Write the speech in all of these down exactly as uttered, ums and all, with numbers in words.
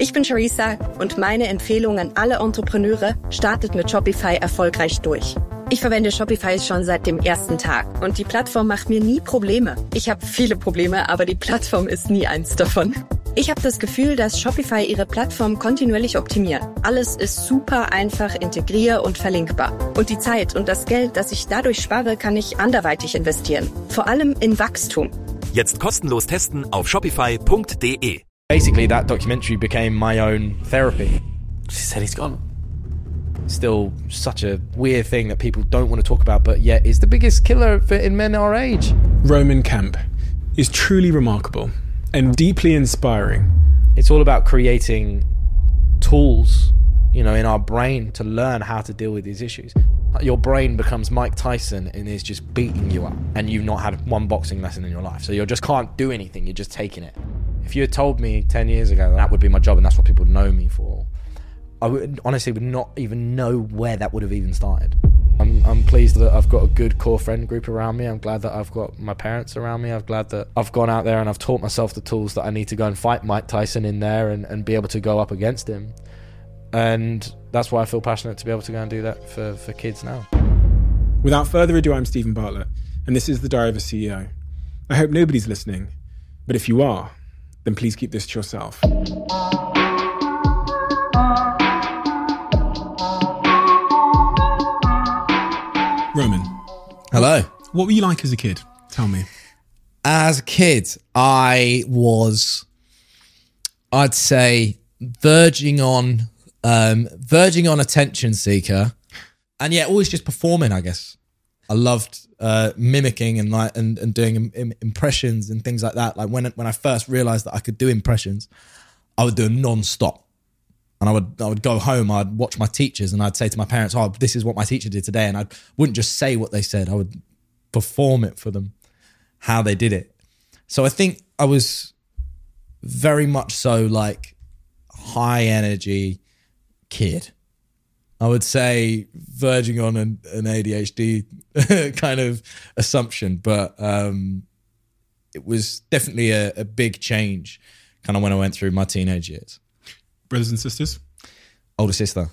Ich bin Charissa und meine Empfehlung an alle Entrepreneure: startet mit Shopify erfolgreich durch. Ich verwende Shopify schon seit dem ersten Tag und die Plattform macht mir nie Probleme. Ich habe viele Probleme, aber die Plattform ist nie eins davon. Ich habe das Gefühl, dass Shopify ihre Plattform kontinuierlich optimiert. Alles ist super einfach, integrier- und verlinkbar. Und die Zeit und das Geld, das ich dadurch spare, kann ich anderweitig investieren. Vor allem in Wachstum. Jetzt kostenlos testen auf shopify punkt de. Basically, that documentary became my own therapy. She said he's gone. Still such a weird thing that people don't want to talk about, but yet is the biggest killer for in men our age. Roman Kemp is truly remarkable and deeply inspiring. It's all about creating tools, you know, in our brain to learn how to deal with these issues. Your brain becomes Mike Tyson and is just beating you up, and you've not had one boxing lesson in your life. So you just can't do anything, you're just taking it. If you had told me ten years ago that, that would be my job and that's what people would know me for, I would honestly would not even know where that would have even started. I'm, I'm pleased that I've got a good core friend group around me. I'm glad that I've got my parents around me. I'm glad that I've gone out there and I've taught myself the tools that I need to go and fight Mike Tyson in there and, and be able to go up against him. And that's why I feel passionate to be able to go and do that for, for kids now. Without further ado, I'm Stephen Bartlett, and this is The Diary of a C E O. I hope nobody's listening, but if you are, then please keep this to yourself. Roman. Hello. What were you like as a kid? Tell me. As a kid, I was, I'd say, verging on, um, verging on attention seeker, and yeah, always just performing. I guess I loved uh, mimicking and like and, and doing im- im- impressions and things like that. Like when when I first realized that I could do impressions, I would do them non-stop. And I would I would go home, I'd watch my teachers and I'd say to my parents, oh, this is what my teacher did today. And I wouldn't just say what they said, I would perform it for them, how they did it. So I think I was very much so like high energy kid. I would say verging on an, an A D H D kind of assumption, but um, it was definitely a, a big change kind of when I went through my teenage years. Brothers and sisters? Older sister,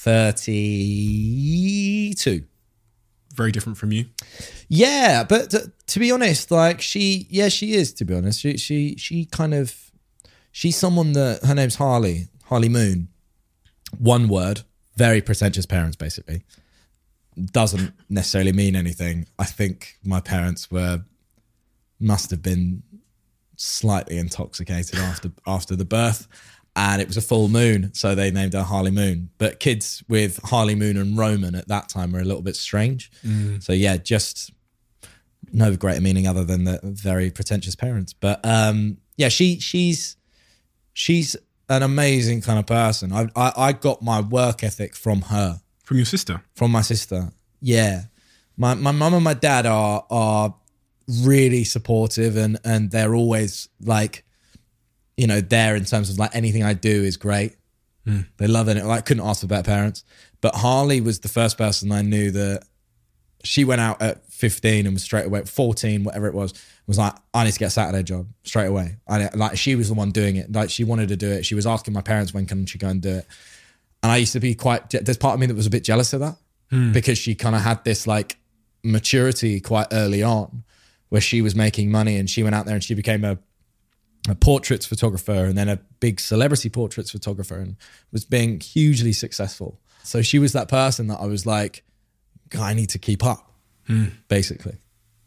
thirty-two. Very different from you? Yeah, but to, to be honest, like she, yeah, she is, to be honest. She, she, she kind of, she's someone that, her name's Harley, Harley Moon. One word, very pretentious parents, basically. Doesn't necessarily mean anything. I think my parents were, must have been slightly intoxicated after after the birth. And it was a full moon, so they named her Harley Moon. But kids with Harley Moon and Roman at that time were a little bit strange. Mm. So yeah, just no greater meaning other than the very pretentious parents. But um, yeah, she she's she's an amazing kind of person. I, I I got my work ethic from her. From your sister? From my sister. Yeah, my my mum and my dad are are really supportive, and and they're always like, you know, there in terms of like anything I do is great. Mm. They love it. Like, couldn't ask for better parents. But Harley was the first person I knew that she went out at fifteen and was straight away, fourteen, whatever it was, was like, I need to get a Saturday job straight away. I, like she was the one doing it. Like she wanted to do it. She was asking my parents, when can she go and do it? And I used to be quite, there's part of me that was a bit jealous of that mm. because she kind of had this like maturity quite early on where she was making money and she went out there and she became a a portraits photographer and then a big celebrity portraits photographer and was being hugely successful. So she was that person that I was like, God, I need to keep up, mm. basically.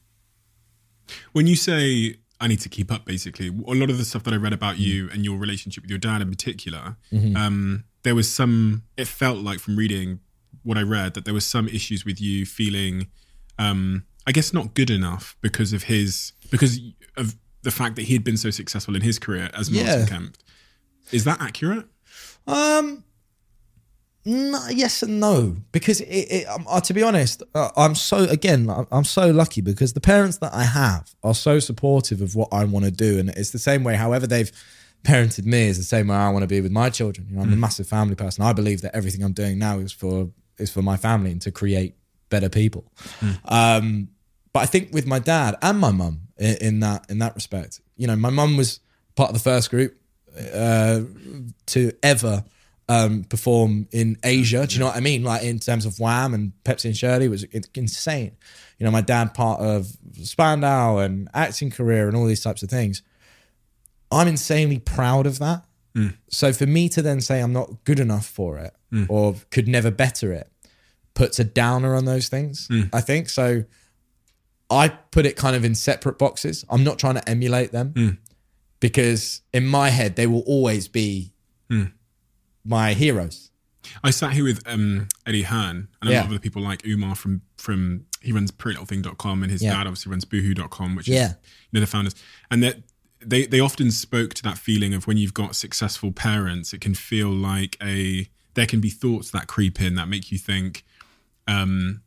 When you say I need to keep up, basically, a lot of the stuff that I read about mm. you and your relationship with your dad in particular, mm-hmm. um, there was some, it felt like from reading what I read, that there was some issues with you feeling, um, I guess not good enough because of his, because of the fact that he had been so successful in his career as Martin yeah. Kemp. Is that accurate? Um, no, yes and no, because it, it, um, uh, to be honest, uh, I'm so, again, I'm, I'm so lucky because the parents that I have are so supportive of what I want to do. And it's the same way, however they've parented me is the same way I want to be with my children. You know, I'm mm. a massive family person. I believe that everything I'm doing now is for, is for my family and to create better people. Mm. Um, but I think with my dad and my mum in, in that in that respect, you know, my mum was part of the first group uh, to ever um, perform in Asia. Do you know what I mean? Like in terms of Wham and Pepsi and Shirley was insane. You know, my dad part of Spandau and acting career and all these types of things. I'm insanely proud of that. Mm. So for me to then say I'm not good enough for it mm. or could never better it puts a downer on those things, mm. I think. So I put it kind of in separate boxes. I'm not trying to emulate them mm. because in my head, they will always be mm. my heroes. I sat here with um, Eddie Hearn and a yeah. lot of other people like Umar from, from he runs pretty little thing dot com and his yeah. dad obviously runs boohoo dot com, which yeah. is you know, the founders. And that they, they often spoke to that feeling of when you've got successful parents, it can feel like a, there can be thoughts that creep in that make you think, um,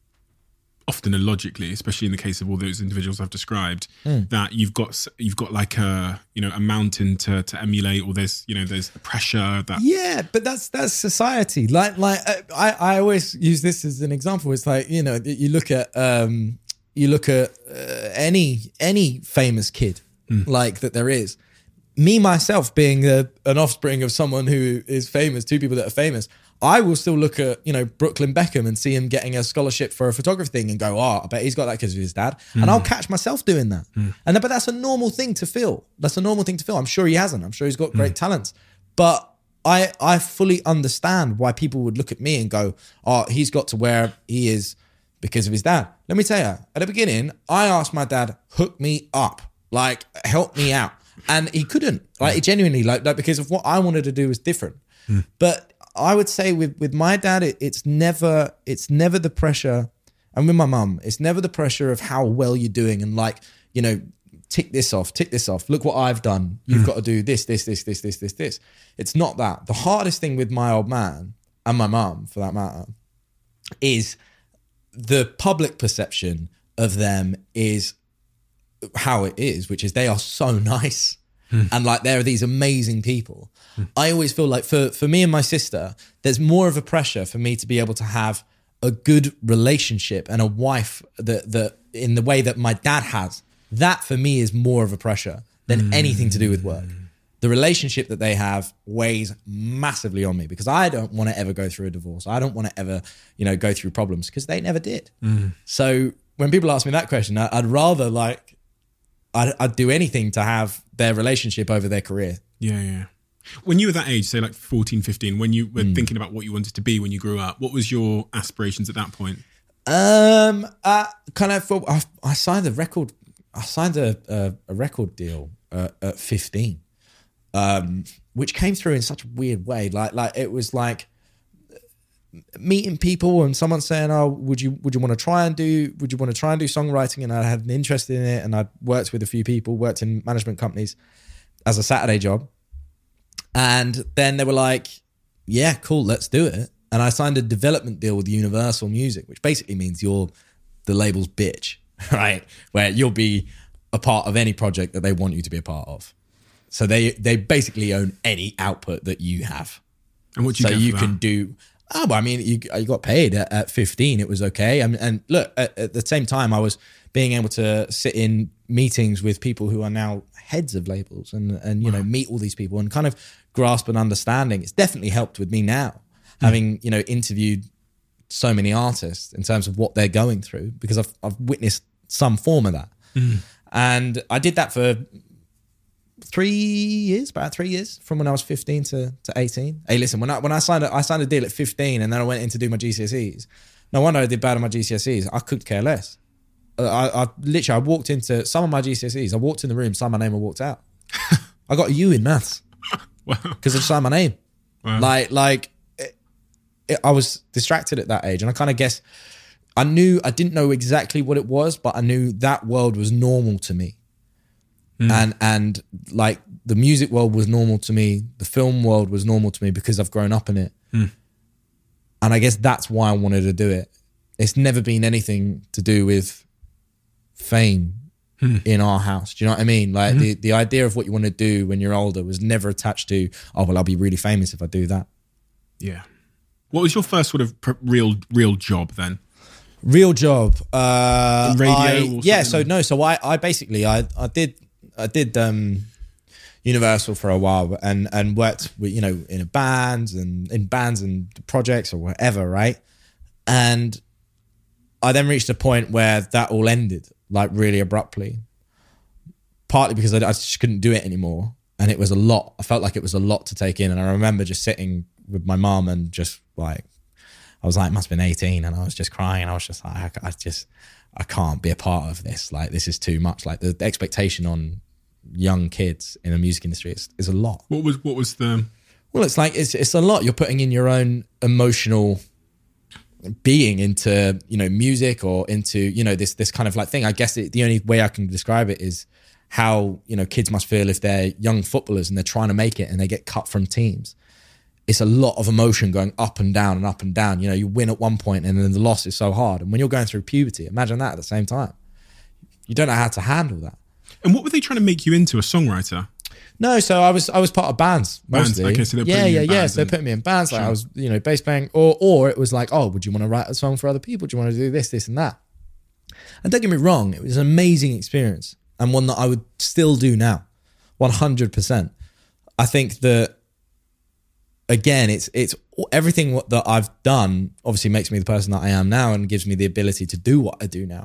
often illogically, especially in the case of all those individuals I've described, mm. that you've got you've got like a you know a mountain to to emulate, or there's you know there's pressure that yeah, but that's that's society. Like like I I always use this as an example. It's like you know you look at um you look at uh, any any famous kid mm. like that there is. Me myself being a, an offspring of someone who is famous, two people that are famous. I will still look at, you know, Brooklyn Beckham and see him getting a scholarship for a photography thing and go, oh, I bet he's got that because of his dad. Mm. And I'll catch myself doing that. Mm. And but that's a normal thing to feel. That's a normal thing to feel. I'm sure he hasn't. I'm sure he's got great mm. talents. But I I fully understand why people would look at me and go, oh, he's got to where he is because of his dad. Let me tell you, at the beginning, I asked my dad, hook me up, like help me out. And he couldn't, like mm. genuinely, like, like because of what I wanted to do was different. Mm. But I would say with, with my dad, it, it's never it's never the pressure, and with my mum, it's never the pressure of how well you're doing and like, you know, tick this off, tick this off. Look what I've done. You've mm. got to do this, this, this, this, this, this, this. It's not that. The hardest thing with my old man and my mum, for that matter, is the public perception of them is how it is, which is they are so nice. Mm. And like, there are these amazing people. Mm. I always feel like for, for me and my sister, there's more of a pressure for me to be able to have a good relationship and a wife that, that in the way that my dad has. That for me is more of a pressure than mm. anything to do with work. The relationship that they have weighs massively on me because I don't want to ever go through a divorce. I don't want to ever, you know, go through problems because they never did. Mm. So when people ask me that question, I'd rather like, I'd, I'd do anything to have their relationship over their career. Yeah, yeah. When you were that age, say like fourteen, fifteen, when you were mm. thinking about what you wanted to be when you grew up, what was your aspirations at that point? Um, I kind of, I, I signed a record, I signed a, a, a record deal uh, at fifteen, um, which came through in such a weird way. Like, like it was like meeting people and someone saying, oh, would you would you want to try and do would you want to try and do songwriting? And I had an interest in it, and I'd worked with a few people, worked in management companies as a Saturday job. And then they were like, yeah, cool, let's do it. And I signed a development deal with Universal Music, which basically means you're the label's bitch, right? Where you'll be a part of any project that they want you to be a part of. So they they basically own any output that you have. And what do you so get you for can that? do Oh, but I mean, you, you got paid at, at fifteen. It was okay. I mean, and look, at, at the same time, I was being able to sit in meetings with people who are now heads of labels and, and you wow. know, meet all these people and kind of grasp an understanding. It's definitely helped with me now, mm. having, you know, interviewed so many artists in terms of what they're going through, because I've, I've witnessed some form of that. Mm. And I did that for three years, about three years, from when I was fifteen to, to eighteen. Hey, listen, when I when I signed a, I signed a deal at fifteen, and then I went in to do my G C S Es. No wonder I did bad on my G C S Es. I could care less. I, I literally, I walked into some of my G C S Es. I walked in the room, signed my name, and walked out. I got a U in maths because I signed my name. Wow. Like, like it, it, I was distracted at that age, and I kind of guess I knew I didn't know exactly what it was, but I knew that world was normal to me. Mm. And and like the music world was normal to me, the film world was normal to me because I've grown up in it. Mm. And I guess that's why I wanted to do it. It's never been anything to do with fame mm. in our house. Do you know what I mean? Like mm. the, the idea of what you want to do when you're older was never attached to, oh, well, I'll be really famous if I do that. Yeah. What was your first sort of pr- real real job then? Real job? Uh, radio? I, or yeah, so no, so I, I basically, I, I did... I did, um, Universal for a while and and worked with, you know, in a bands and in bands and projects or whatever, right? And I then reached a point where that all ended, like really abruptly. Partly because I, I just couldn't do it anymore. And it was a lot. I felt like it was a lot to take in. And I remember just sitting with my mum and just like, I was like, it must have been eighteen. And I was just crying. And I was just like, I, I just, I can't be a part of this. Like, this is too much. Like the, the expectation on young kids in the music industry is, is a lot. What was, what was the... Well, it's like, it's, it's a lot. You're putting in your own emotional being into, you know, music or into, you know, this, this kind of like thing. I guess it, the only way I can describe it is how, you know, kids must feel if they're young footballers and they're trying to make it and they get cut from teams. It's a lot of emotion going up and down and up and down. You know, you win at one point and then the loss is so hard. And when you're going through puberty, imagine that at the same time. You don't know how to handle that. And what were they trying to make you into, a songwriter? No, so I was I was part of bands mostly. Bands, okay, so they're yeah, putting you yeah, in yeah. bands So they and- put me in bands. Like Sure. I was, you know, bass playing, or or it was like, oh, would you want to write a song for other people? Do you want to do this, this, and that? And don't get me wrong, it was an amazing experience and one that I would still do now, one hundred percent. I think that again, it's it's everything what- that I've done obviously makes me the person that I am now and gives me the ability to do what I do now.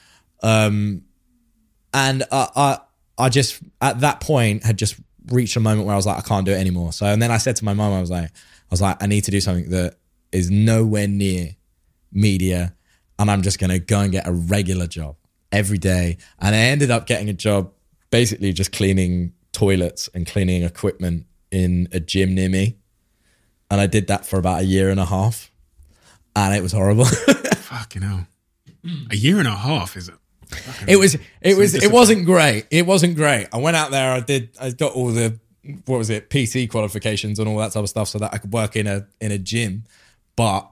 Um, and I, I I just at that point had just reached a moment where I was like, I can't do it anymore. So and then I said to my mum, I was like, I was like, I need to do something that is nowhere near media, and I'm just gonna go and get a regular job every day. And I ended up getting a job basically just cleaning toilets and cleaning equipment in a gym near me. And I did that for about a year and a half, and it was horrible. Fucking hell. A year and a half, is it? Fucking It was, it Some was, it discipline. wasn't great. It wasn't great. I went out there, I did, I got all the, what was it, P T qualifications and all that type of stuff so that I could work in a, in a gym. But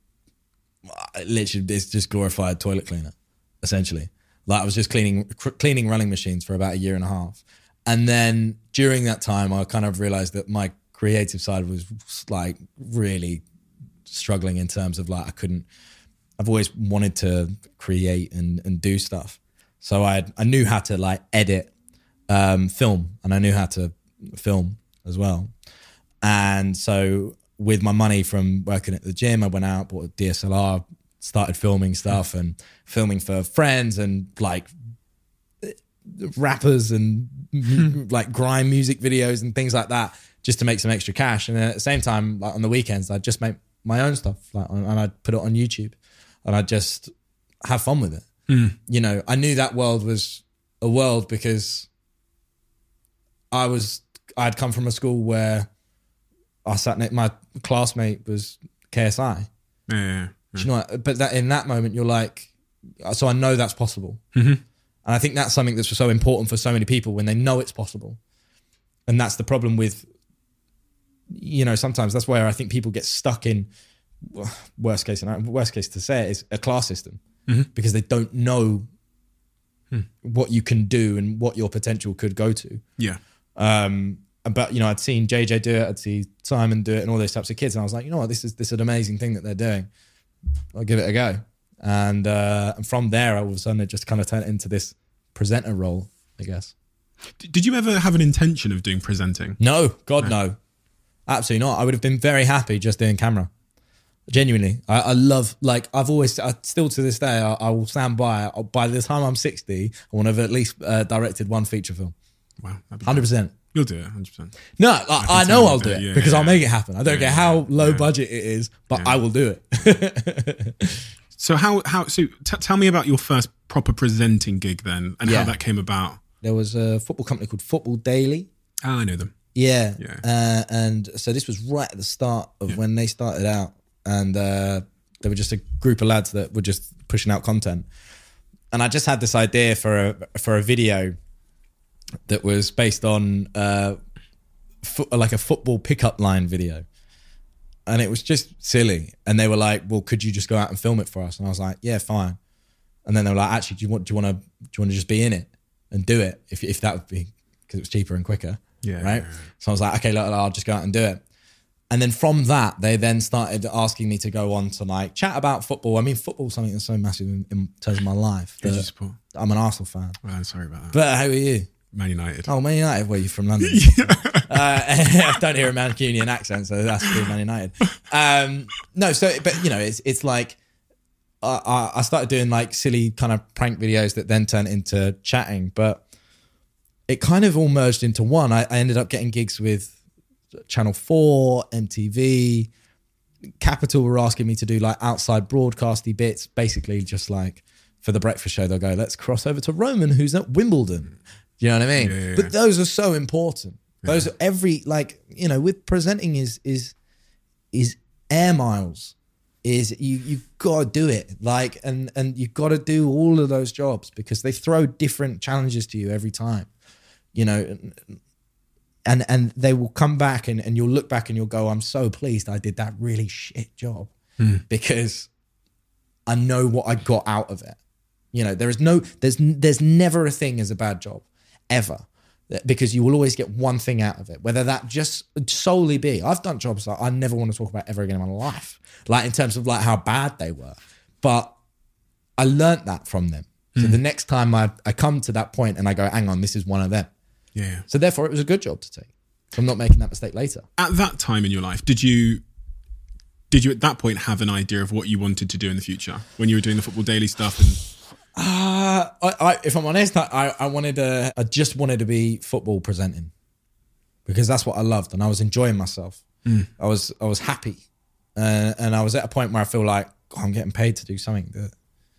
literally, it's just glorified toilet cleaner, essentially. Like I was just cleaning, cleaning running machines for about a year and a half. And then during that time, I kind of realized that my creative side was like really struggling in terms of like, I couldn't, I've always wanted to create and, and do stuff. So I I knew how to like edit, um, film, and I knew how to film as well. And so with my money from working at the gym, I went out, bought a D S L R, started filming stuff and filming for friends and like rappers and like grime music videos and things like that, just to make some extra cash. And then at the same time, like on the weekends, I'd just make my own stuff, like, and I'd put it on YouTube. And I just have fun with it. Mm. You know, I knew that world was a world because I was, I'd come from a school where I sat next, my classmate was K S I. Yeah, yeah, yeah. Do you know what? But that in that moment, you're like, so I know that's possible. Mm-hmm. And I think that's something that's so important for so many people when they know it's possible. And that's the problem with, you know, sometimes that's where I think people get stuck in, worst case and worst case to say it is a class system, mm-hmm. because they don't know hmm. what you can do and what your potential could go to. Yeah. Um, but you know, I'd seen J J do it, I'd see Simon do it, and all those types of kids, and I was like, you know what, this is this is an amazing thing that they're doing. I'll give it a go. And uh, and from there, all of a sudden, it just kind of turned into this presenter role, I guess. Did you ever have an intention of doing presenting? No, God no, no. Absolutely not. I would have been very happy just doing camera. Genuinely, I, I love, like, I've always, I, still to this day, I, I will stand by, by the time I'm sixty, I want to have at least uh, directed one feature film. Wow. one hundred percent. You'll do it, one hundred percent. No, like, I, I know I'll do it, yeah, because yeah, I'll make it happen. I don't yeah, care how low yeah. budget it is, but Yeah. I will do it. So how, how so t- tell me about your first proper presenting gig then, and Yeah. how that came about. There was a football company called Football Daily. Ah, I know them. Yeah. Yeah. Uh, and so this was right at the start of Yeah. when they started out. And uh, they were just a group of lads that were just pushing out content. And I just had this idea for a, for a video that was based on uh, fo- like a football pickup line video. And it was just silly. And they were like, well, could you just go out and film it for us? And I was like, yeah, fine. And then they were like, actually, do you want, do you want to, do you want to just be in it and do it? If, if that would be, because it was cheaper and quicker. Yeah. Right. So I was like, okay, look, I'll just go out and do it. And then from that, they then started asking me to go on to like chat about football. I mean, football's something that's so massive in, in terms of my life. Who did that you support? I'm an Arsenal fan. Well, I'm sorry about that. But how are you? Man United. Oh, Man United. Where are you from, London? yeah. uh, I don't hear a Mancunian accent, so that's pretty Man United. Um, no, so but you know, it's it's like I, I started doing like silly kind of prank videos that then turned into chatting, but it kind of all merged into one. I, I ended up getting gigs with Channel four, M T V, Capital were asking me to do like outside broadcasty bits, basically just like for the breakfast show, they'll go, let's cross over to Roman, who's at Wimbledon. Do you know what I mean? Yeah, yeah, yeah. But those are so important. Yeah. Those are every, like, you know, with presenting is, is, is air miles. Is you you've got to do it, like, and and you've got to do all of those jobs because they throw different challenges to you every time, you know, and and they will come back and, and you'll look back and you'll go, I'm so pleased I did that really shit job mm. because I know what I got out of it. You know, there is no there's there's never a thing as a bad job ever. Because you will always get one thing out of it, whether that just solely be, I've done jobs that I never want to talk about ever again in my life, like in terms of like how bad they were, but I learned that from them. So mm. the next time I, I come to that point and I go, hang on, this is one of them. Yeah. So therefore it was a good job to take. So I'm not making that mistake later. At that time in your life, did you, did you at that point have an idea of what you wanted to do in the future when you were doing the Football Daily stuff? And Uh, I, I, if I'm honest, I, I wanted to, I just wanted to be football presenting because that's what I loved and I was enjoying myself. Mm. I was, I was happy. Uh, and I was at a point where I feel like oh, I'm getting paid to do something that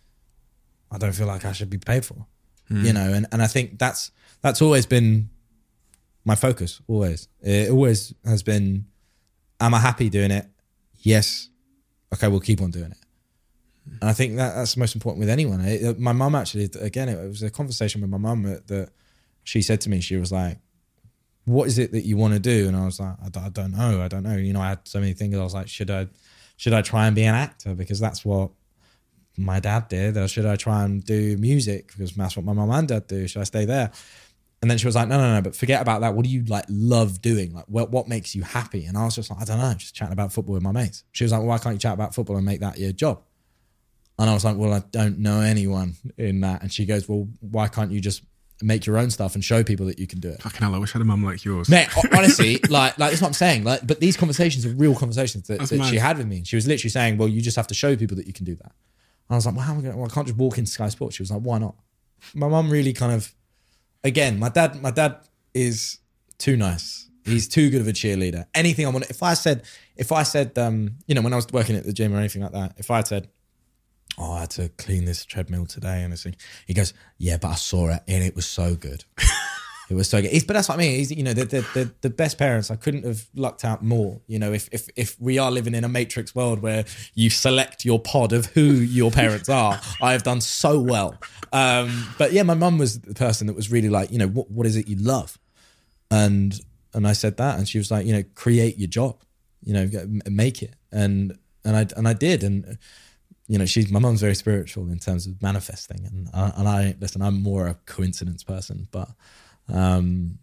I don't feel like I should be paid for, mm. you know? And, and I think that's, that's always been my focus. Always. It always has been, am I happy doing it? Yes. Okay. We'll keep on doing it. And I think that that's the most important with anyone. It, my mum actually, again, it, it was a conversation with my mum that, that she said to me, she was like, what is it that you want to do? And I was like, I, I don't know. I don't know. You know, I had so many things. I was like, should I, should I try and be an actor? Because that's what my dad did. Or should I try and do music? Because that's what my mum and dad do. Should I stay there? And then she was like, no, no, no, but forget about that. What do you like love doing? Like what, what makes you happy? And I was just like, I don't know, just chatting about football with my mates. She was like, well, why can't you chat about football and make that your job? And I was like, well, I don't know anyone in that. And she goes, well, why can't you just make your own stuff and show people that you can do it? Fucking hell, I wish I had a mum like yours. Mate, honestly, like, like that's what I'm saying. Like, but these conversations are real conversations that, that she had with me. And she was literally saying, well, you just have to show people that you can do that. And I was like, well, how am I going to, well, I can't just walk into Sky Sports. She was like, why not? My mum really kind of, again, my dad, my dad is too nice. He's too good of a cheerleader. Anything I want, if I said, if I said, um, you know, when I was working at the gym or anything like that, if I had said, oh, I had to clean this treadmill today and this thing. He goes, yeah, but I saw it and it was so good. It was so good. He's, but that's what I mean. He's, you know, the, the the the best parents. I couldn't have lucked out more. You know, if if if we are living in a matrix world where you select your pod of who your parents are, I have done so well. Um, but yeah, my mum was the person that was really like, you know, what what is it you love? And and I said that, and she was like, you know, create your job. You know, make it. And and I and I did. And you know, she's my mum's very spiritual in terms of manifesting, and I, and I listen. I'm more a coincidence person, but um,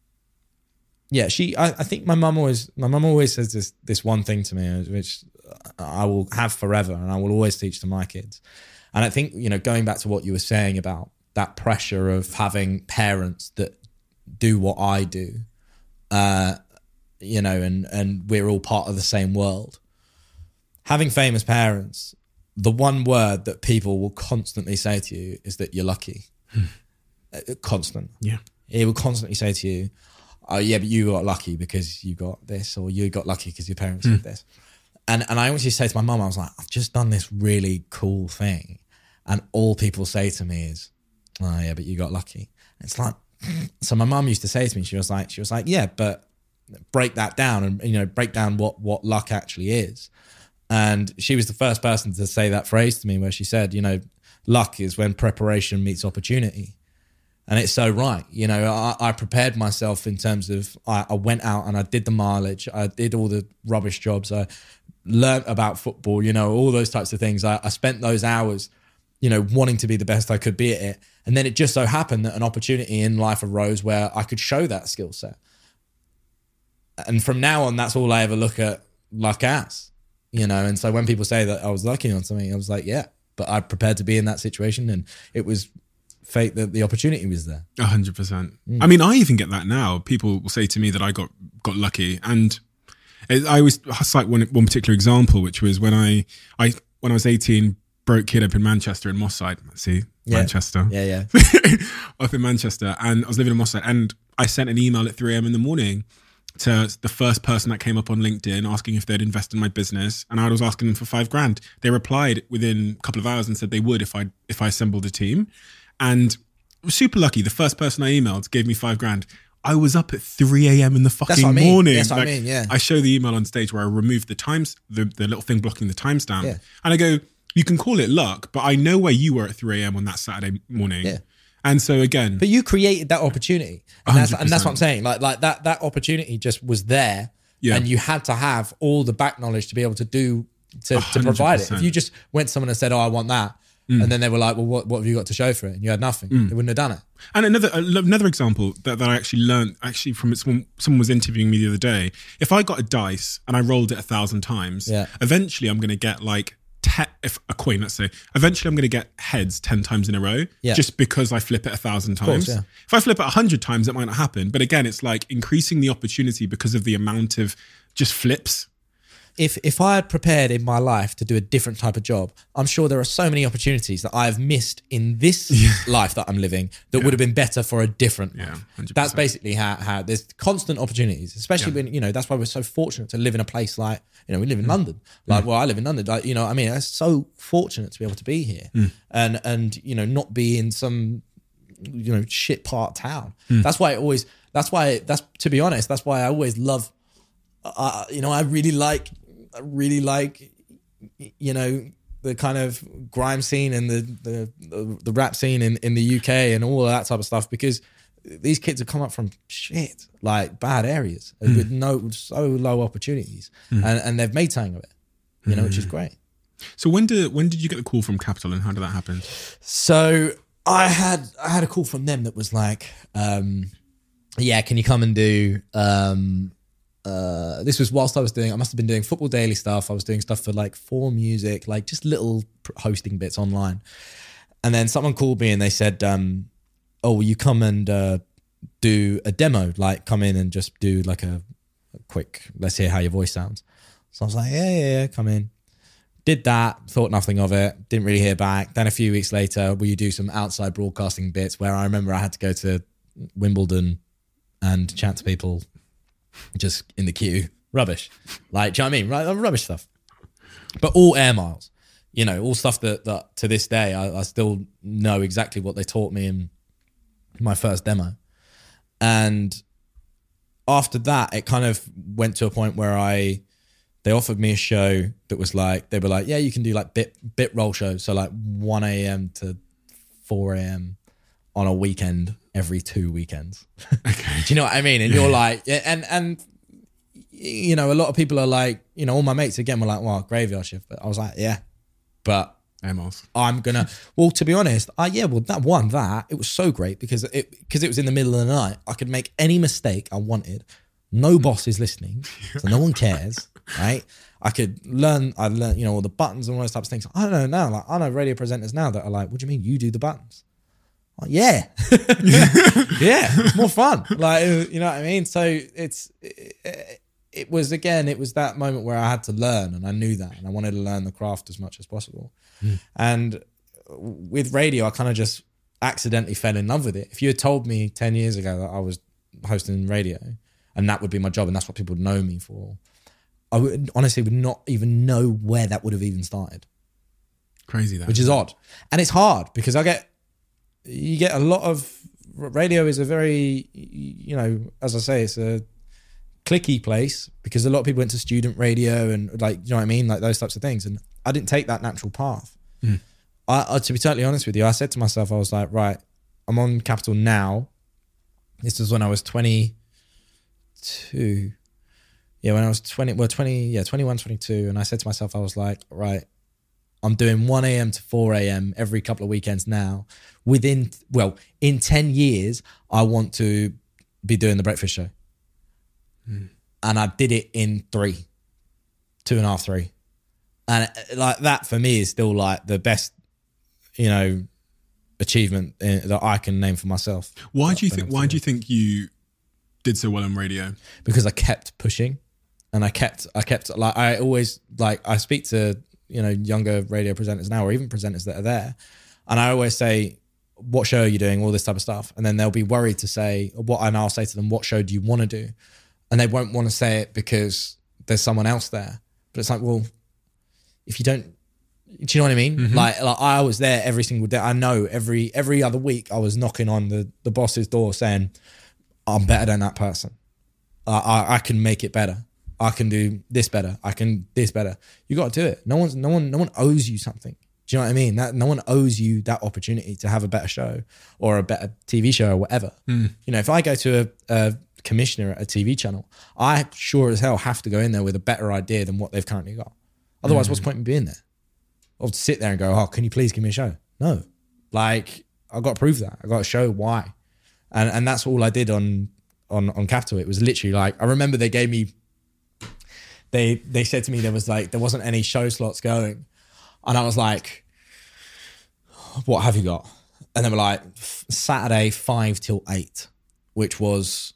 yeah, she. I, I think my mum always, my mum always says this this one thing to me, which I will have forever, and I will always teach to my kids. And I think you know, going back to what you were saying about that pressure of having parents that do what I do, uh, you know, and and we're all part of the same world. Having famous parents. The one word that people will constantly say to you is that you're lucky. Hmm. Constant. Yeah. He will constantly say to you, oh yeah, but you got lucky because you got this, or you got lucky because your parents hmm. did this. And and I always used to say to my mum, I was like, I've just done this really cool thing. And all people say to me is, oh yeah, but you got lucky. It's like, so my mum used to say to me, she was like, she was like, yeah, but break that down and, you know, break down what, what luck actually is. And she was the first person to say that phrase to me where she said, you know, luck is when preparation meets opportunity. And it's so right. You know, I, I prepared myself in terms of, I, I went out and I did the mileage. I did all the rubbish jobs. I learned about football, you know, all those types of things. I, I spent those hours, you know, wanting to be the best I could be at it. And then it just so happened that an opportunity in life arose where I could show that skill set. And from now on, that's all I ever look at luck as. You know, and so when people say that I was lucky on something, I was like, yeah, but I prepared to be in that situation, and it was fate that the opportunity was there. A hundred percent. I mean, I even get that now. People will say to me that I got got lucky, and it, I always cite one one particular example, which was when I I when I was eighteen, broke kid up in Manchester in Moss Side. See, Yeah. Manchester. Yeah, yeah. Up in Manchester, and I was living in Moss Side, and I sent an email at three a.m. in the morning to the first person that came up on LinkedIn asking if they'd invest in my business, and I was asking them for five grand. They replied within a couple of hours and said they would if I if I assembled a team, and I was super lucky. The first person I emailed gave me five grand. I was up at three a.m. in the fucking That's what I mean. morning. That's what I Like, mean, yeah. I show the email on stage where I removed the times, the, the little thing blocking the timestamp, Yeah. and I go, you can call it luck, but I know where you were at three a.m. on that Saturday morning. Yeah. And so again, But you created that opportunity, and that's, and that's what I'm one hundred percent. saying. Like, like that that opportunity just was there, Yeah. and you had to have all the back knowledge to be able to do to, to one hundred provide it. If percent. you just went to someone and said, "Oh, I want that," and then they were like, "Well, what what have you got to show for it?" and you had nothing, they wouldn't have done it. and another another example that, that I actually learned actually from someone, someone was interviewing me the other day. If I got a dice and I rolled it a thousand times, Yeah. eventually I'm going to get like te- if a coin, let's say, eventually I'm going to get heads ten times in a row, Yeah. just because I flip it a thousand course, times. yeah. If I flip it a hundred times, it might not happen. But again, it's like increasing the opportunity because of the amount of just flips. If if I had prepared in my life to do a different type of job, I'm sure there are so many opportunities that I have missed in this life that I'm living that would have been better for a different Yeah, life. one hundred percent. That's basically how, how there's constant opportunities, especially Yeah. when, you know, that's why we're so fortunate to live in a place like, you know, we live in London. Like, well, I live in London. Like, you know, I mean, it's so fortunate to be able to be here and, and, you know, not be in some, you know, shit part town. That's why it always, that's why, that's, to be honest, that's why I always love, uh, you know, I really like, I really like, you know, the kind of grime scene and the the, the, the rap scene in, in the U K and all of that type of stuff, because these kids have come up from shit, like bad areas with no, so low opportunities, and, and they've made something of it, you know, which is great. So when did when did you get the call from Capital, and how did that happen? So I had I had a call from them that was like, um, yeah, can you come and do? Um, uh, this was whilst I was doing. I must have been doing Football Daily stuff. I was doing stuff for like For Music, like just little hosting bits online. And then someone called me and they said, um, "Oh, will you come and uh, do a demo? Like, come in and just do like a, a quick. Let's hear how your voice sounds." So I was like, "Yeah, yeah, yeah, come in." Did that, thought nothing of it, didn't really hear back. Then a few weeks later, will you do some outside broadcasting bits where I remember I had to go to Wimbledon and chat to people just in the queue. Rubbish. Like, do you know what I mean? Right, rubbish stuff. But all air miles, you know, all stuff that, that to this day, I, I still know exactly what they taught me in my first demo. And after that, it kind of went to a point where I... They offered me a show that was like, they were like, yeah, you can do like bit bit roll shows. So like one a.m. to four a.m. on a weekend every two weekends. Okay. Do you know what I mean? And you're like, yeah, and, and, you know, a lot of people are like, you know, all my mates again were like, well, graveyard shift. But I was like, yeah, but Amos. I'm going to, well, to be honest, I, yeah, well, that one, that, it was so great because it, because it was in the middle of the night. I could make any mistake I wanted. No boss is listening, so no one cares, right? I could learn, I learned, you know, all the buttons and all those types of things. I don't know now, like I know radio presenters now that are like, what do you mean you do the buttons? Like, yeah, yeah, it's more fun. Like, you know what I mean? So it's, it, it was, again, it was that moment where I had to learn, and I knew that, and I wanted to learn the craft as much as possible. Mm. And with radio, I kind of just accidentally fell in love with it. If you had told me ten years ago that I was hosting radio, and that would be my job, and that's what people would know me for, I would honestly would not even know where that would have even started. Crazy that. Which is odd. And it's hard because I get, you get a lot of, radio is a very, you know, as I say, it's a cliquey place because a lot of people went to student radio and like, you know what I mean? Like those types of things. And I didn't take that natural path. Mm. I, I, to be totally honest with you, I said to myself, I was like, right, I'm on Capital now. This was when I was twenty-two. Yeah, when I was twenty, well, twenty, yeah, twenty-one, twenty-two. And I said to myself, I was like, right, I'm doing one a.m. to four a.m. every couple of weekends now. Within, well, in ten years, I want to be doing the breakfast show. Mm. And I did it in three, two and a half, three. And like that for me is still like the best, you know, achievement in, that I can name for myself. Why do you think? Why do you think you did so well on radio? Because I kept pushing, and I kept, I kept like I always like I speak to you know younger radio presenters now, or even presenters that are there, and I always say, "What show are you doing?" All this type of stuff, and then they'll be worried to say what, and I'll say to them, "What show do you want to do?" And they won't want to say it because there's someone else there. But it's like, well, if you don't. Do you know what I mean? Mm-hmm. Like, like I was there every single day. I know every every other week I was knocking on the, the boss's door saying, I'm better than that person. I, I I can make it better. I can do this better. I can this better. You got to do it. No one's no one no one owes you something. Do you know what I mean? That no one owes you that opportunity to have a better show or a better T V show or whatever. Mm. You know, if I go to a, a commissioner at a T V channel, I sure as hell have to go in there with a better idea than what they've currently got. Otherwise, mm. what's the point in being there? I'll sit there and go, oh, can you please give me a show? No. Like, I've got to prove that. I've got to show why. And and that's all I did on on on Capital. It was literally like, I remember they gave me, they they said to me there was like, there wasn't any show slots going. And I was like, what have you got? And they were like, Saturday five till eight, which was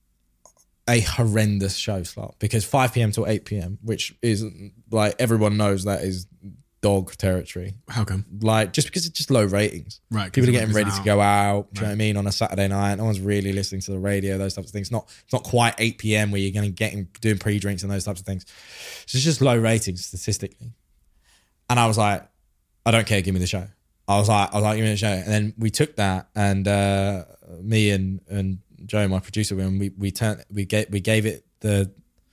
a horrendous show slot because five p.m. till eight p.m., which is like, everyone knows that is dog territory. How come? Like, just because it's just low ratings. Right. People are getting ready out. to go out. Do you right. know what I mean? On a Saturday night, no one's really listening to the radio, those types of things. It's not, it's not quite eight p.m. where you're going to get in, doing pre-drinks and those types of things. So it's just low ratings statistically. And I was like, I don't care, give me the show. I was like, I was like, give me the show. And then we took that and uh, me and and Joe, my producer, when we we turned we gave we gave it the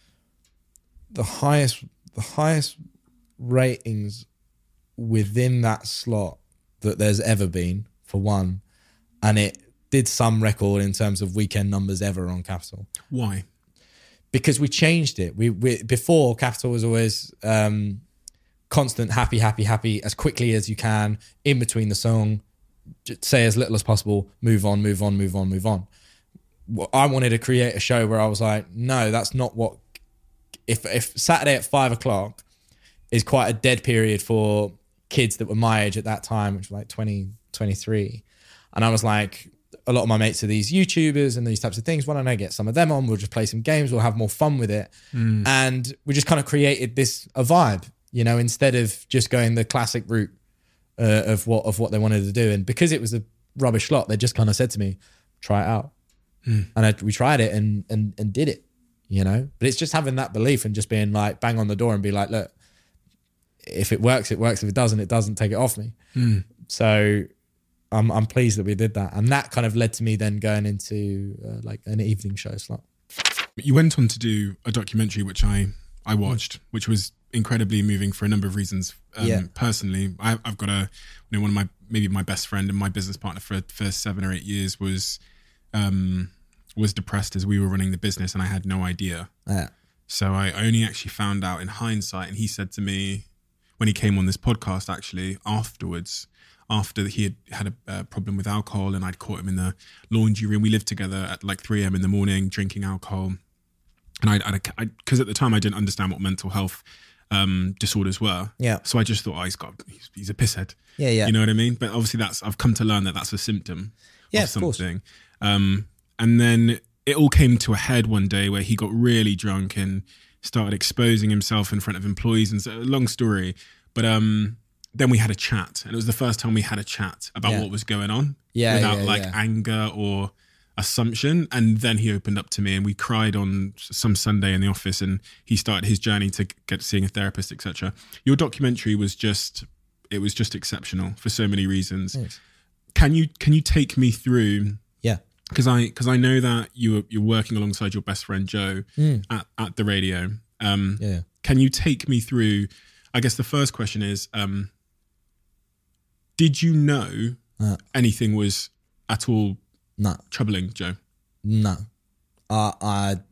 the highest the highest ratings within that slot that there's ever been, for one, and it did some record in terms of weekend numbers ever on Capital. Why? Because we changed it. We, we before Capital was always um, constant happy, happy, happy as quickly as you can in between the song. Just say as little as possible. Move on, move on, move on, move on. Well, I wanted to create a show where I was like, no, that's not what. If if Saturday at five o'clock is quite a dead period for kids that were my age at that time, which was like twenty, twenty-three. And I was like, a lot of my mates are these YouTubers and these types of things. Why don't I get some of them on? We'll just play some games. We'll have more fun with it. Mm. And we just kind of created this, a vibe, you know, instead of just going the classic route uh, of what of what they wanted to do. And because it was a rubbish slot, they just kind of said to me, try it out. Mm. And I, we tried it and, and and did it, you know. But it's just having that belief and just being like, bang on the door and be like, look, if it works, it works. If it doesn't, it doesn't. Take it off me. Mm. So I'm I'm pleased that we did that, and that kind of led to me then going into uh, like an evening show slot. You went on to do a documentary, which I I watched, mm. which was incredibly moving for a number of reasons. Um, yeah. Personally, I, I've got a you know one of my maybe my best friend and my business partner for for seven or eight years was um was depressed as we were running the business, and I had no idea. Yeah. So I only actually found out in hindsight, and he said to me, when he came on this podcast, actually, afterwards, after he had had a, a problem with alcohol and I'd caught him in the laundry room. We lived together at like three a.m. in the morning, drinking alcohol. And I, I, because at the time I didn't understand what mental health um, disorders were. Yeah. So I just thought, oh, he's got, he's, he's a pisshead. Yeah, yeah. You know what I mean? But obviously that's, I've come to learn that that's a symptom yeah, of something. Of um, and then it all came to a head one day where he got really drunk and started exposing himself in front of employees. And so, long story. But um, then we had a chat, and it was the first time we had a chat about yeah. what was going on, yeah, without yeah, like yeah. anger or assumption. And then he opened up to me, and we cried on some Sunday in the office, and he started his journey to get seeing a therapist, et cetera. Your documentary was just, it was just exceptional for so many reasons. Thanks. Can you can you take me through? Yeah, because I because I know that you were you're working alongside your best friend Joe mm. at at the radio. Um, yeah. Can you take me through? I guess the first question is, um, did you know uh, anything was at all no. troubling Joe? No. Uh, I, I've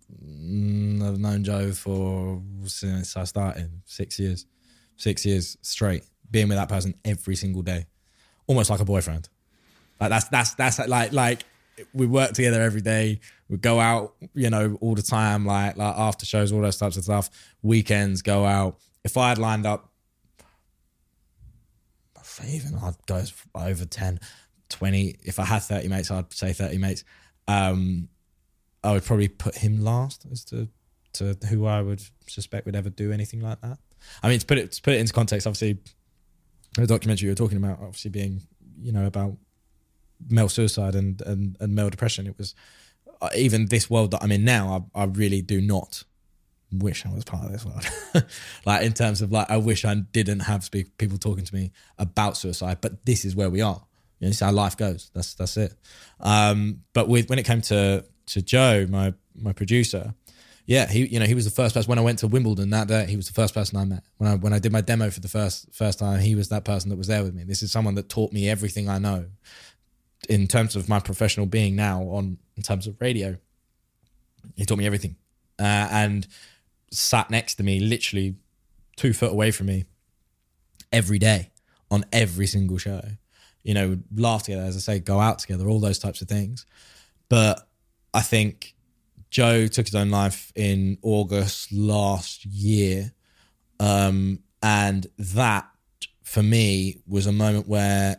known Joe for, since I started, six years. Six years straight, being with that person every single day. Almost like a boyfriend. Like that's, that's, that's like, like we work together every day. We go out, you know, all the time, like, like after shows, all those types of stuff. Weekends, go out. If I had lined up even I'd go over ten, twenty. If I had thirty mates, I'd say thirty mates. Um, I would probably put him last as to to who I would suspect would ever do anything like that. I mean, to put it to put it into context, obviously, the documentary you were talking about, obviously being, you know, about male suicide and and, and male depression. It was uh, even this world that I'm in now. I, I really do not wish I was part of this world. Like in terms of like, I wish I didn't have speak, people talking to me about suicide. But this is where we are. You know, this is how life goes. That's that's it. Um, but with when it came to to Joe, my my producer. Yeah, he you know he was the first person when I went to Wimbledon that day. He was the first person I met when I when I did my demo for the first first time. He was that person that was there with me. This is someone that taught me everything I know in terms of my professional being now on in terms of radio. He taught me everything, uh, and sat next to me, literally two foot away from me, every day on every single show. You know, laugh together, as I say, go out together, all those types of things. But I think Joe took his own life in August last year. Um, and that, for me, was a moment where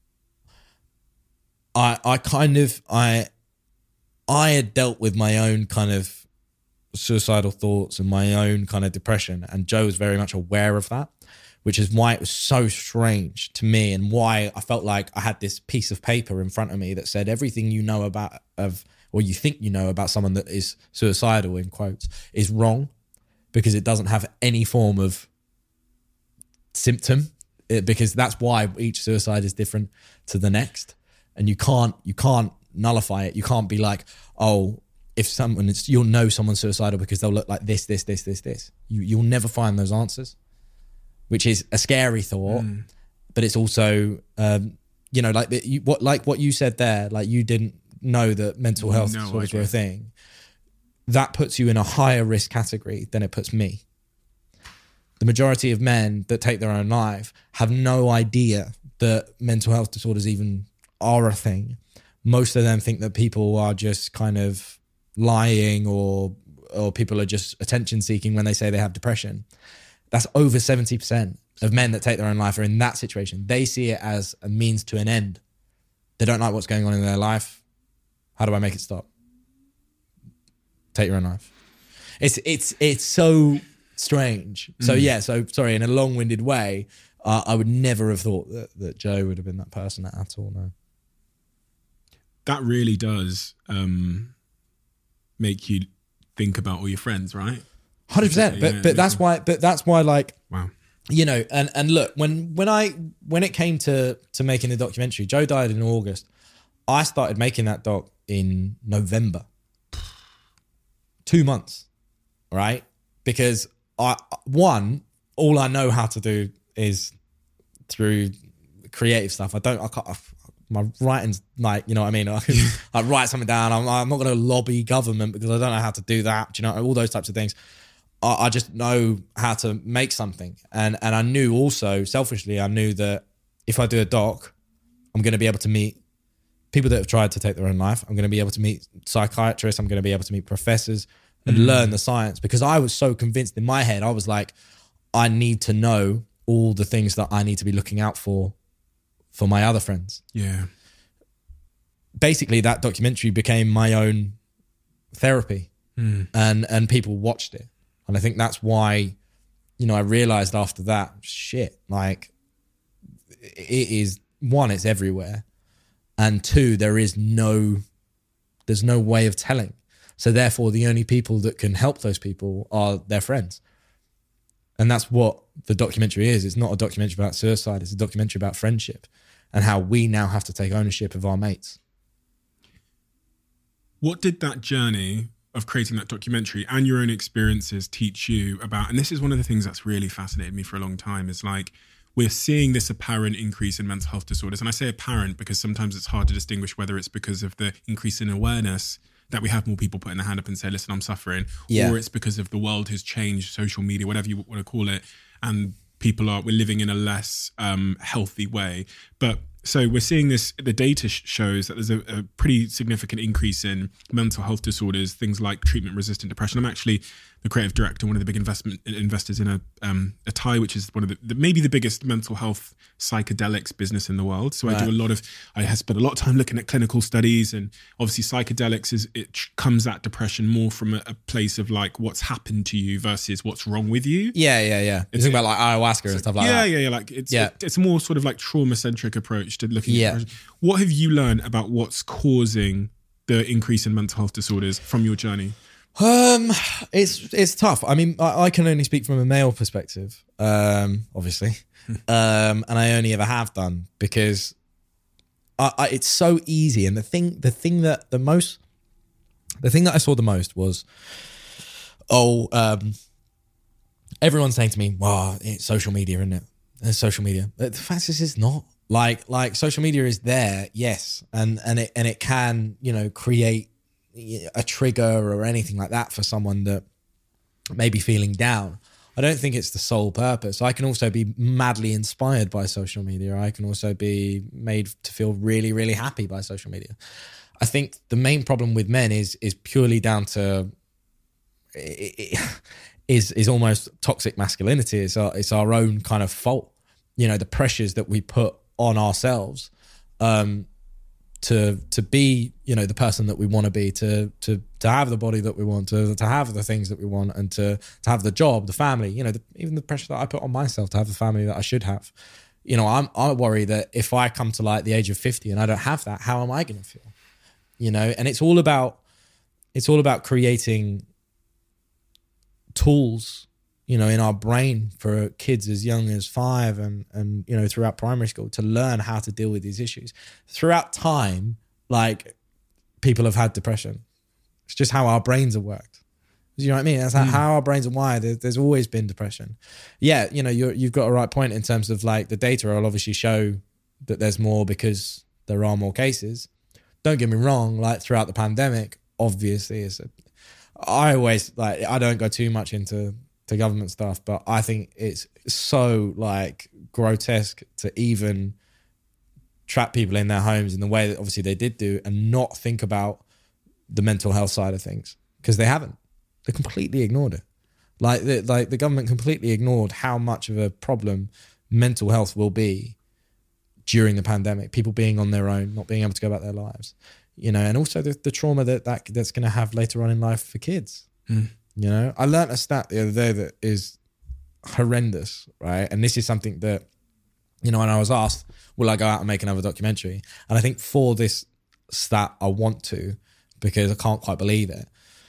I I kind of, I I had dealt with my own kind of suicidal thoughts and my own kind of depression. And Joe was very much aware of that, which is why it was so strange to me and why I felt like I had this piece of paper in front of me that said everything you know about, of or you think you know about someone that is suicidal, in quotes, is wrong because it doesn't have any form of symptom, it, because that's why each suicide is different to the next. And you can't, you can't nullify it. You can't be like, oh, if someone is, you'll know someone's suicidal because they'll look like this, this, this, this, this. You, you'll never find those answers, which is a scary thought, mm. but it's also, um, you know, like the, you, what, like what you said there, like you didn't know that mental health no disorders were a thing. That puts you in a higher risk category than it puts me. The majority of men that take their own life have no idea that mental health disorders even are a thing. Most of them think that people are just kind of lying or or people are just attention seeking when they say they have depression. That's over seventy percent of men that take their own life are in that situation. They see it as a means to an end. They don't like what's going on in their life. How do I make it stop? Take your own life. It's it's it's so strange. Mm. So yeah, so sorry, in a long-winded way, uh, I would never have thought that, that Joe would have been that person at all, no. That really does um, make you think about all your friends, right? one hundred percent. But yeah, but that's why but that's why like wow. You know, and and look, when when I when it came to to making the documentary, Joe died in August. I started making that doc in November. Two months, right? Because I one, all I know how to do is through creative stuff. I don't, I can't, I, my writing's like, you know what I mean? I, can, I write something down. I'm, I'm not going to lobby government because I don't know how to do that. Do you know, all those types of things. I, I just know how to make something. And, and I knew also, selfishly, I knew that if I do a doc, I'm going to be able to meet people that have tried to take their own life. I'm going to be able to meet psychiatrists. I'm going to be able to meet professors and mm. learn the science, because I was so convinced in my head. I was like, I need to know all the things that I need to be looking out for, for my other friends. Yeah. Basically, that documentary became my own therapy, mm. and, and people watched it. And I think that's why, you know, I realized after that, shit, like it is, one, it's everywhere. And two, there is no, there's no way of telling. So therefore, the only people that can help those people are their friends. And that's what the documentary is. It's not a documentary about suicide. It's a documentary about friendship and how we now have to take ownership of our mates. What did that journey of creating that documentary and your own experiences teach you about? And this is one of the things that's really fascinated me for a long time, is like, we're seeing this apparent increase in mental health disorders. And I say apparent because sometimes it's hard to distinguish whether it's because of the increase in awareness that we have more people putting their hand up and say, listen, I'm suffering, yeah. or it's because of the world has changed, social media, whatever you want to call it, and people are, we're living in a less um, healthy way. But so we're seeing this, the data sh- shows that there's a, a pretty significant increase in mental health disorders, things like treatment-resistant depression. I'm actually, a creative director, one of the big investment investors in a um, a Thai, which is one of the, the maybe the biggest mental health psychedelics business in the world. So right. I do a lot of, I have spent a lot of time looking at clinical studies, and obviously psychedelics is it comes at depression more from a, a place of like what's happened to you versus what's wrong with you. Yeah, yeah, yeah. You're talking about like ayahuasca and stuff like yeah, that. Yeah, yeah, yeah. Like it's yeah. It, it's a more sort of like trauma centric approach to looking yeah. at depression. What have you learned about what's causing the increase in mental health disorders from your journey? Um, it's it's tough. I mean, I, I can only speak from a male perspective, um, obviously, um, and I only ever have done because I, I, it's so easy. And the thing, the thing that the most, the thing that I saw the most was, oh, um, everyone's saying to me, "Wow, it's social media, isn't it? It's social media." But the fact is, it's not. Like, like social media is there, yes, and and it and it can, you know, create a trigger or anything like that for someone that may be feeling down. I don't think it's the sole purpose. I can also be madly inspired by social media. I can also be made to feel really, really happy by social media. I think the main problem with men is is purely down to is is almost toxic masculinity. It's our, it's our own kind of fault. You know, the pressures that we put on ourselves um to to be, you know, the person that we want to be, to to to have the body that we want, to to have the things that we want, and to to have the job, the family, you know, the, even the pressure that I put on myself to have the family that I should have. You know, I'm I worry that if I come to like the age of fifty and I don't have that, how am I going to feel? You know, and it's all about it's all about creating tools, you know, in our brain for kids as young as five and, and, you know, throughout primary school to learn how to deal with these issues. Throughout time, like, people have had depression. It's just how our brains have worked. You know what I mean? That's mm. how our brains are wired. There's, there's always been depression. Yeah, you know, you're, you've got a right point in terms of like the data will obviously show that there's more because there are more cases. Don't get me wrong, like throughout the pandemic, obviously, it's a, I always, like, I don't go too much into to government stuff, but I think it's so like grotesque to even trap people in their homes in the way that obviously they did do and not think about the mental health side of things, because they haven't. They completely ignored it. Like the, like the government completely ignored how much of a problem mental health will be during the pandemic. People being on their own, not being able to go about their lives, you know, and also the, the trauma that, that that's going to have later on in life for kids. Mm. You know, I learned a stat the other day that is horrendous, right? And this is something that, you know, when I was asked, will I go out and make another documentary? And I think for this stat, I want to, because I can't quite believe it.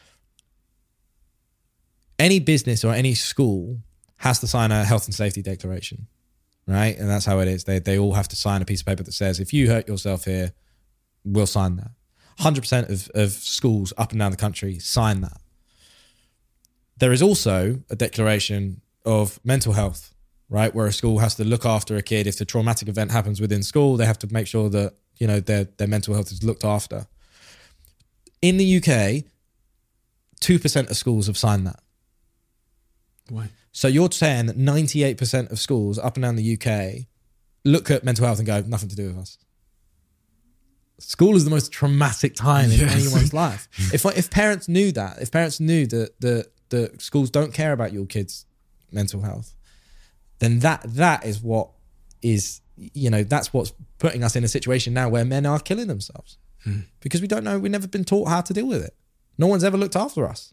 Any business or any school has to sign a health and safety declaration, right? And that's how it is. They they all have to sign a piece of paper that says, if you hurt yourself here, we'll sign that. one hundred percent of, of schools up and down the country sign that. There is also a declaration of mental health, right? Where a school has to look after a kid. If the traumatic event happens within school, they have to make sure that, you know, their, their mental health is looked after. In the U K, two percent of schools have signed that. Why? So you're saying that ninety-eight percent of schools up and down the U K look at mental health and go, nothing to do with us. School is the most traumatic time in yes. anyone's life. If if parents knew that, if parents knew that the the schools don't care about your kids' mental health, then that that is what is, you know, that's what's putting us in a situation now where men are killing themselves hmm. because we don't know, we've never been taught how to deal with it. No one's ever looked after us.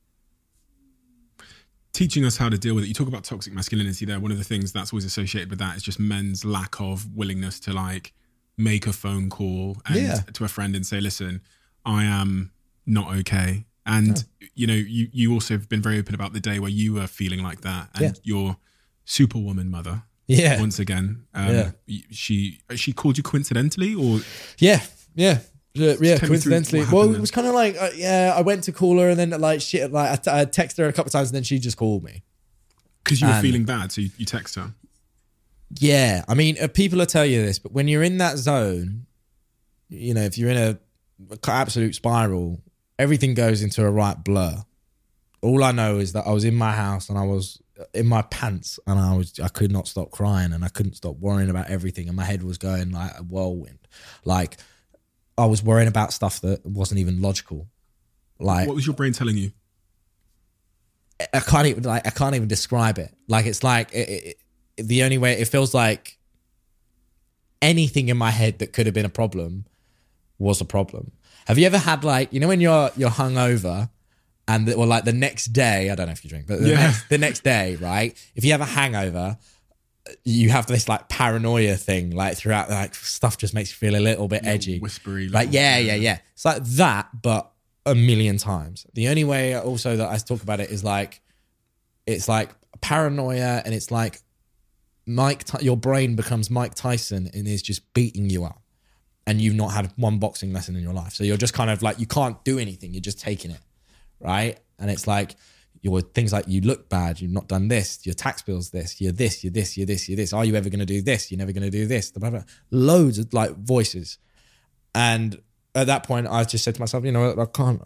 Teaching us how to deal with it. You talk about toxic masculinity there. One of the things that's always associated with that is just men's lack of willingness to like make a phone call and yeah. to a friend and say, listen, I am not okay. And, yeah. you know, you, you also have been very open about the day where you were feeling like that, and yeah. your superwoman mother, yeah. once again, um, yeah. she she called you coincidentally, or? Yeah, yeah. Yeah, yeah coincidentally. Well, it was kind of like, uh, yeah, I went to call her and then like shit, like I, t- I texted her a couple of times and then she just called me. Because you were and, feeling bad, so you, you text her. Yeah, I mean, uh, people will tell you this, but when you're in that zone, you know, if you're in a, a absolute spiral, everything goes into a right blur. All I know is that I was in my house and I was in my pants and I was I could not stop crying and I couldn't stop worrying about everything and my head was going like a whirlwind. Like I was worrying about stuff that wasn't even logical. Like, what was your brain telling you? I can't even like I can't even describe it. Like it's like it, it, the only way it feels like anything in my head that could have been a problem was a problem. Have you ever had like, you know, when you're you're hungover and the, or like the next day, I don't know if you drink, but the, Yeah. next, the next day, right? If you have a hangover, you have this like paranoia thing, like throughout, like stuff just makes you feel a little bit edgy, whispery, like little- yeah, yeah, yeah. It's like that, but a million times. The only way also that I talk about it is like, it's like paranoia, and it's like Mike, Ty- your brain becomes Mike Tyson and is just beating you up, and you've not had one boxing lesson in your life. So you're just kind of like, you can't do anything. You're just taking it, right? And it's like, your things like you look bad, you've not done this, your tax bill's this, you're this, you're this, you're this, you're this. Are you ever going to do this? You're never going to do this. Blah, blah, blah. Loads of like voices. And at that point, I just said to myself, you know, I can't,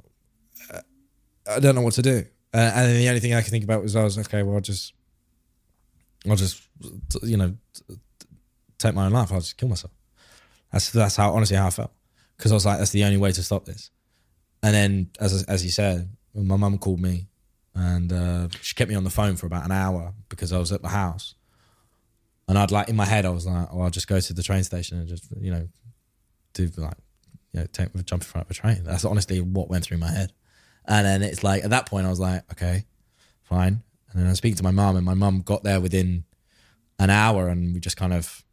I don't know what to do. Uh, and then the only thing I could think about was, I was okay, well, I'll just, I'll just, you know, take my own life. I'll just kill myself. That's that's how, honestly, how I felt. Because I was like, that's the only way to stop this. And then, as as you said, my mum called me, and uh, she kept me on the phone for about an hour because I was at the house. And I'd like, in my head, I was like, oh, I'll just go to the train station and just, you know, do like, you know, take, jump in front of a train. That's honestly what went through my head. And then it's like, at that point, I was like, okay, fine. And then I was speaking to my mum, and my mum got there within an hour, and we just kind of,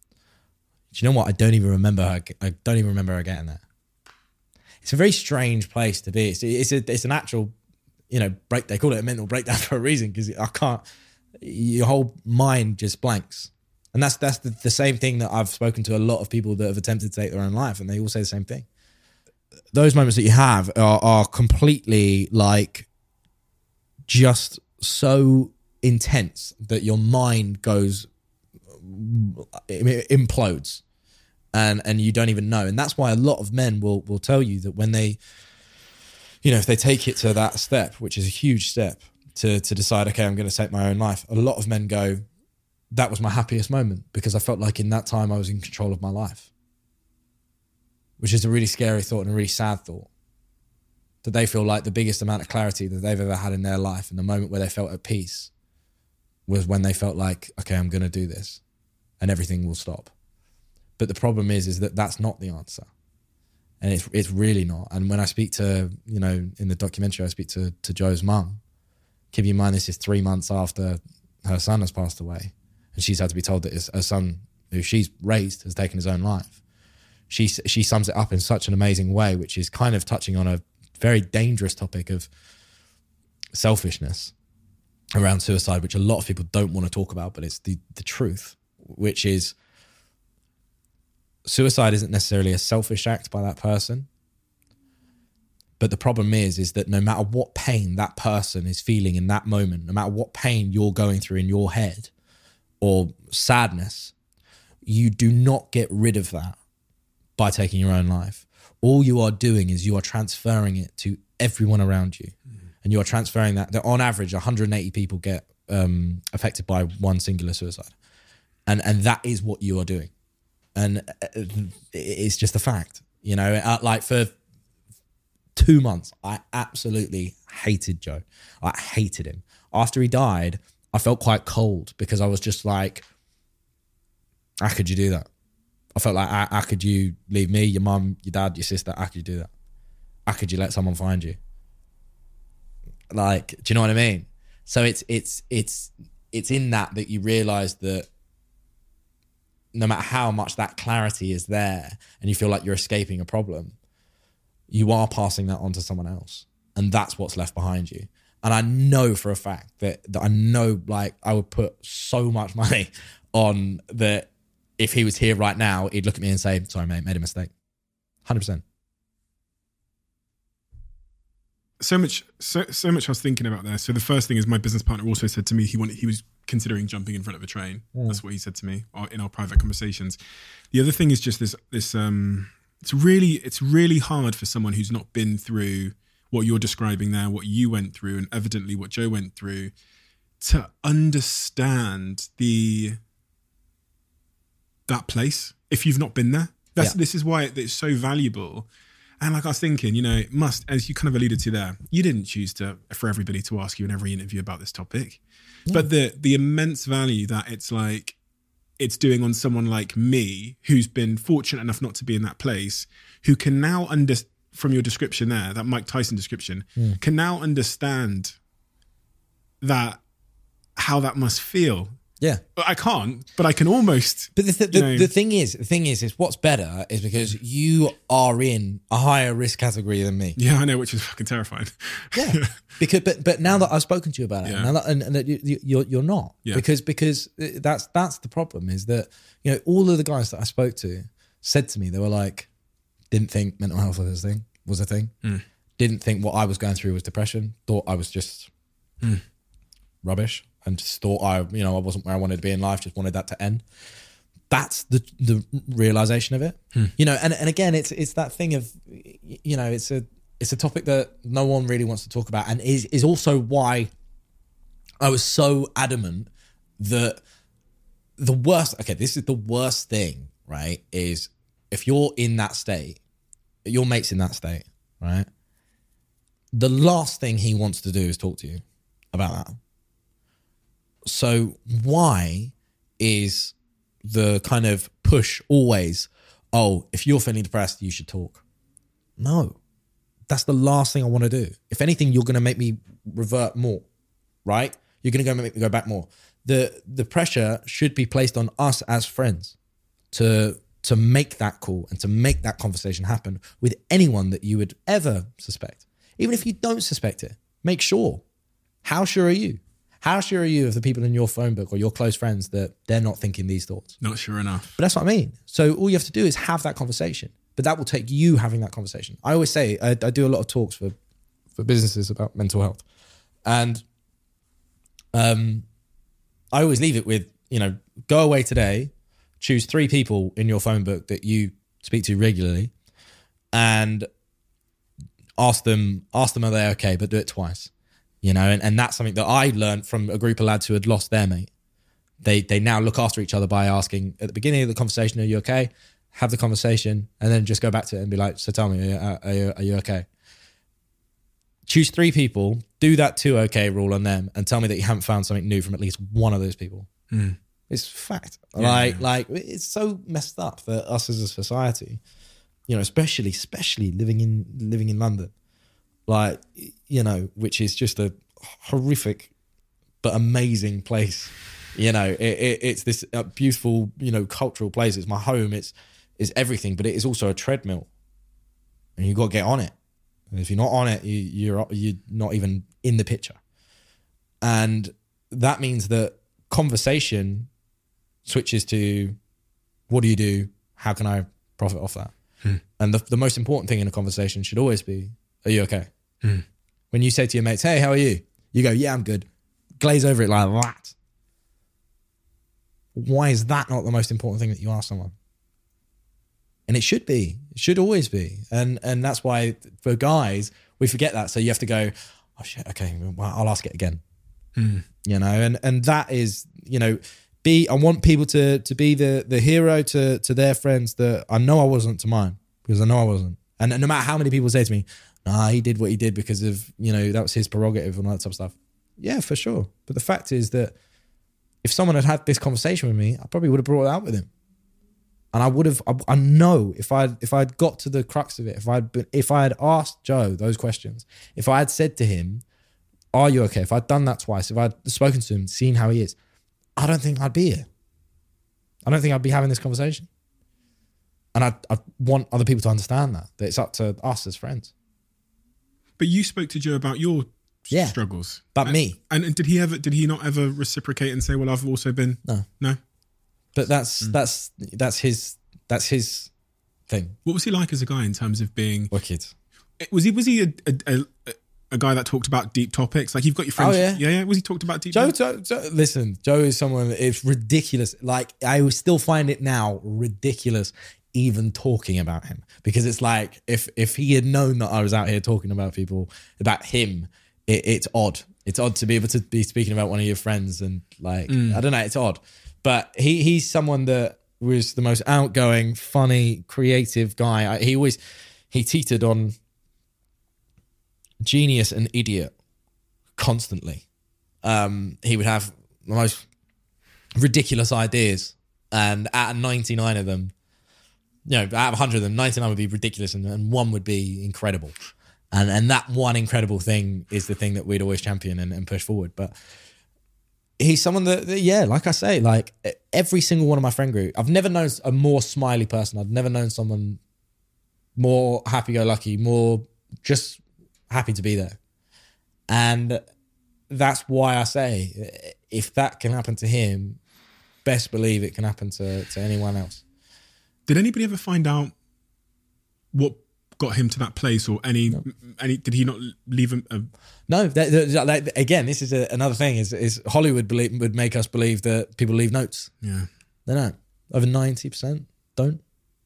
do you know what? I don't even remember her. I don't even remember her getting there. It's a very strange place to be. It's, it's a, it's an actual, you know, break. They call it a mental breakdown for a reason, because I can't, your whole mind just blanks. And that's, that's the, the same thing that I've spoken to a lot of people that have attempted to take their own life, and they all say the same thing. Those moments that you have are, are completely like just so intense that your mind goes, it implodes, and and you don't even know. And that's why a lot of men will will tell you that when they, you know, if they take it to that step, which is a huge step, to to decide, okay, I'm going to take my own life, a lot of men go, that was my happiest moment, because I felt like in that time I was in control of my life. Which is a really scary thought and a really sad thought. That they feel like the biggest amount of clarity that they've ever had in their life, and the moment where they felt at peace, was when they felt like, okay, I'm going to do this and everything will stop. But the problem is, is that that's not the answer. And it's it's really not. And when I speak to, you know, in the documentary, I speak to, to Joe's mum. Keep in mind, this is three months after her son has passed away. And she's had to be told that his, her son, who she's raised, has taken his own life. She she sums it up in such an amazing way, which is kind of touching on a very dangerous topic of selfishness around suicide, which a lot of people don't want to talk about, but it's the, the truth, which is suicide isn't necessarily a selfish act by that person. But the problem is, is that no matter what pain that person is feeling in that moment, no matter what pain you're going through in your head or sadness, you do not get rid of that by taking your own life. All you are doing is you are transferring it to everyone around you. Mm. And you are transferring that, that on average, one hundred eighty people get um, affected by one singular suicide. And and that is what you are doing. And it's just a fact. You know, like for two months, I absolutely hated Joe. I hated him. After he died, I felt quite cold, because I was just like, how could you do that? I felt like, how, how could you leave me, your mum, your dad, your sister? How could you do that? How could you let someone find you? Like, do you know what I mean? So it's it's it's it's in that that you realise that no matter how much that clarity is there, and you feel like you're escaping a problem, you are passing that on to someone else, and that's what's left behind you. And I know for a fact that, that I know, like, I would put so much money on that. If he was here right now, he'd look at me and say, sorry, mate, made a mistake. one hundred percent. So much, so, so much I was thinking about there. So the first thing is, my business partner also said to me, he wanted, he was considering jumping in front of a train. Mm. That's what he said to me in our private conversations. The other thing is just this, this, um, it's really, it's really hard for someone who's not been through what you're describing there, what you went through, and evidently what Joe went through, to understand the, that place if you've not been there. That's yeah. This is why it's so valuable. And like I was thinking, you know, it must, as you kind of alluded to there, you didn't choose to for everybody to ask you in every interview about this topic. Yeah. But the the immense value that it's like, it's doing on someone like me, who's been fortunate enough not to be in that place, who can now under from your description there, that Mike Tyson description, mm. can now understand that, how that must feel. Yeah. I can't, but I can almost. But the, th- the, the thing is, the thing is, is what's better is because you are in a higher risk category than me. Yeah, I know, which is fucking terrifying. Yeah. Because, but, but now that I've spoken to you about it, yeah. now that, and, and that you, you, you're, you're not, yeah. because, because that's, that's the problem is that, you know, all of the guys that I spoke to said to me, they were like, didn't think mental health was a thing, was a thing. Mm. Didn't think what I was going through was depression. Thought I was just mm. rubbish. And just thought I, you know, I wasn't where I wanted to be in life. Just wanted that to end. That's the the realization of it, hmm. you know. And, and again, it's it's that thing of, you know, it's a it's a topic that no one really wants to talk about, and is is also why I was so adamant that the worst. Okay, this is the worst thing, right? Is if you're in that state, your mate's in that state, right? The last thing he wants to do is talk to you about that. So why is the kind of push always, oh, if you're feeling depressed, you should talk? No, that's the last thing I want to do. If anything, you're going to make me revert more, right? You're going to go make me go back more. The the pressure should be placed on us as friends to to make that call and to make that conversation happen with anyone that you would ever suspect. Even if you don't suspect it, make sure. How sure are you? How sure are you of the people in your phone book or your close friends that they're not thinking these thoughts? Not sure enough. But that's what I mean. So all you have to do is have that conversation. But that will take you having that conversation. I always say, I, I do a lot of talks for, for businesses about mental health. And um, I always leave it with, you know, go away today, choose three people in your phone book that you speak to regularly and ask them, ask them are they okay, but do it twice. You know, and, and that's something that I learned from a group of lads who had lost their mate. They they now look after each other by asking at the beginning of the conversation, are you okay? Have the conversation and then just go back to it and be like, so tell me, are you, are you, are you okay? Choose three people, do that two okay rule on them and tell me that you haven't found something new from at least one of those people. Mm. It's fact. Yeah, like, yeah. like it's so messed up for us as a society, you know, especially, especially living in living in London. Like, you know, which is just a horrific but amazing place. You know, it, it, it's this uh, beautiful, you know, cultural place. It's my home. It's it's everything, but it is also a treadmill, and you got to get on it. And if you're not on it, you, you're you're not even in the picture. And that means that conversation switches to, what do you do? How can I profit off that? Hmm. And the the most important thing in a conversation should always be, are you okay? Hmm. When you say to your mates, hey, how are you? You go, yeah, I'm good. Glaze over it like that. Why is that not the most important thing that you ask someone? And it should be. It should always be. And and that's why for guys, we forget that. So you have to go, oh shit, okay, well, I'll ask it again. Hmm. You know, and and that is, you know, be I want people to to be the the hero to to their friends that I know I wasn't to mine, because I know I wasn't. And, and no matter how many people say to me, nah, he did what he did because of, you know, that was his prerogative and all that type of stuff. Yeah, for sure. But the fact is that if someone had had this conversation with me, I probably would have brought it out with him. And I would have, I, I know if I if I'd got to the crux of it, if I'd been, if I had asked Joe those questions, if I had said to him, are you okay? If I'd done that twice, if I'd spoken to him, seen how he is, I don't think I'd be here. I don't think I'd be having this conversation. And I I want other people to understand that, that it's up to us as friends. But you spoke to Joe about your yeah, struggles. About and, me. And, and did he ever did he not ever reciprocate and say, well, I've also been No. No. But that's mm. that's that's his that's his thing. What was he like as a guy in terms of being wicked? Was he was he a a, a, a guy that talked about deep topics? Like, you've got your friends. Oh, yeah. yeah, yeah. Was he talked about deep Joe, topics? Joe, Joe, listen, Joe is someone, it's ridiculous. Like, I still find it now ridiculous even talking about him, because it's like, if if he had known that I was out here talking about people, about him, it, it's odd. It's odd to be able to be speaking about one of your friends, and like, mm. I don't know, it's odd. But he he's someone that was the most outgoing, funny, creative guy. I, he always, he teetered on genius and idiot constantly. Um, he would have the most ridiculous ideas, and out of ninety-nine of them, you know, out of one hundred of them, ninety-nine would be ridiculous, and, and one would be incredible. And and that one incredible thing is the thing that we'd always champion and, and push forward. But he's someone that, that, yeah, like I say, like every single one of my friend group, I've never known a more smiley person. I've never known someone more happy-go-lucky, more just happy to be there. And that's why I say, if that can happen to him, best believe it can happen to, to anyone else. Did anybody ever find out what got him to that place, or any, no. any did he not leave him? A... No, that, that, that, again, this is a, another thing, is, is Hollywood believe, would make us believe that people leave notes. Yeah. They don't. Over ninety percent don't.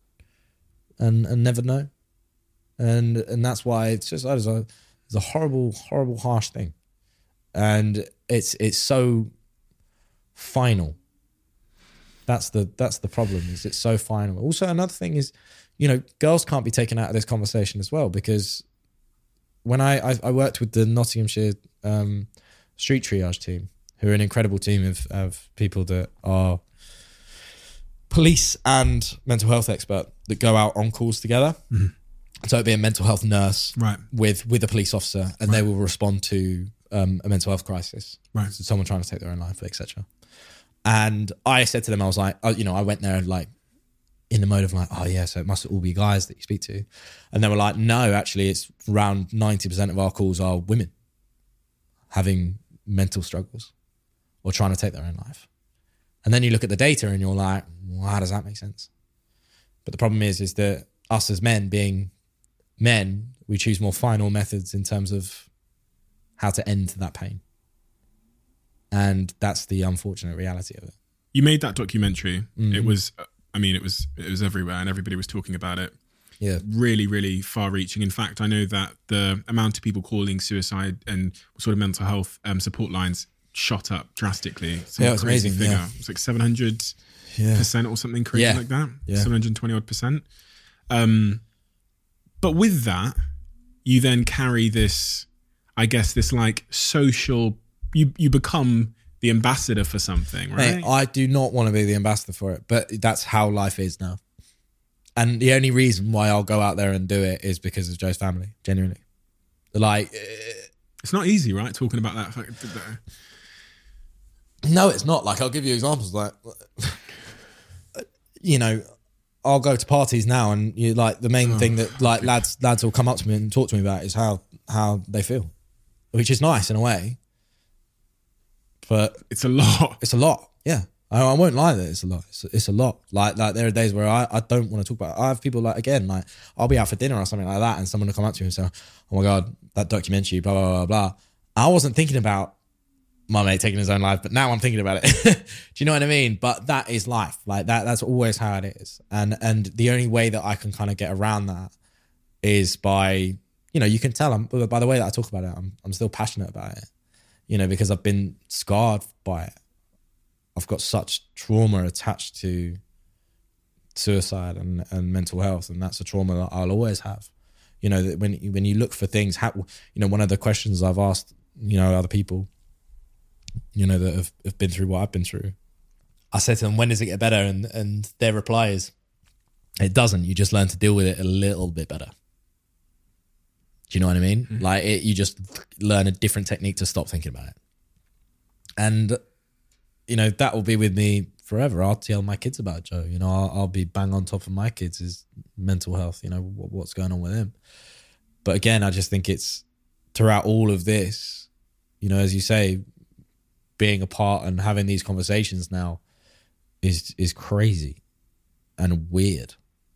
And and never know. And and that's why it's just, it's a, it's a horrible, horrible, harsh thing. And it's it's so final. That's the that's the problem, is it's so final. Also, another thing is, you know, girls can't be taken out of this conversation as well, because when I I, I worked with the Nottinghamshire um, street triage team, who are an incredible team of of people that are police and mental health expert that go out on calls together. Mm-hmm. So it'd be a mental health nurse right. with with a police officer, and right. they will respond to um, a mental health crisis, right? So someone trying to take their own life, et cetera. And I said to them, I was like, oh, you know, I went there like in the mode of like, oh yeah, so it must all be guys that you speak to, and they were like, no, actually, it's around ninety percent of our calls are women having mental struggles or trying to take their own life. And then you look at the data and you're like, well, how does that make sense? But the problem is, is that us as men, being men, we choose more final methods in terms of how to end that pain. And that's the unfortunate reality of it. You made that documentary. Mm-hmm. It was, I mean, it was it was everywhere and everybody was talking about it. Yeah. Really, really far-reaching. In fact, I know that the amount of people calling suicide and sort of mental health um, support lines shot up drastically. Some yeah, it's crazy amazing. Figure. Yeah. It's like seven hundred yeah. percent or something crazy yeah. like that. Yeah. seven hundred twenty odd percent. Um, but with that, you then carry this, I guess, this like social, you, you become the ambassador for something, right? Mate, I do not want to be the ambassador for it, but that's how life is now. And the only reason why I'll go out there and do it is because of Joe's family, genuinely. Like, it's not easy, right? Talking about that. No, it's not. Like, I'll give you examples. Like, you know, I'll go to parties now, and you like the main oh, thing that like lads lads will come up to me and talk to me about is how how they feel, which is nice in a way. But it's a lot. It's a lot. Yeah. I, I won't lie that it's a lot. It's, it's a lot. Like, like there are days where I, I don't want to talk about it. I have people like, again, like I'll be out for dinner or something like that, and someone will come up to me and say, oh my God, that documentary, blah, blah, blah, blah. I wasn't thinking about my mate taking his own life, but now I'm thinking about it. Do you know what I mean? But that is life. Like that, that's always how it is. And, and the only way that I can kind of get around that is by, you know, you can tell I'm, by the way that I talk about it, I'm, I'm still passionate about it, you know, because I've been scarred by it. I've got such trauma attached to suicide and, and mental health, and that's a trauma that I'll always have. You know, that when when you look for things, how, you know, one of the questions I've asked, you know, other people, you know, that have, have been through what I've been through, I said to them, when does it get better? And and their reply is, it doesn't. You just learn to deal with it a little bit better. Do you know what I mean? Mm-hmm. Like it, you just learn a different technique to stop thinking about it. And you know, that will be with me forever. I'll tell my kids about Joe. You know, I'll, I'll be bang on top of my kids' his mental health, you know, what, what's going on with him. But again, I just think it's throughout all of this, you know, as you say, being a part and having these conversations now is is crazy and weird.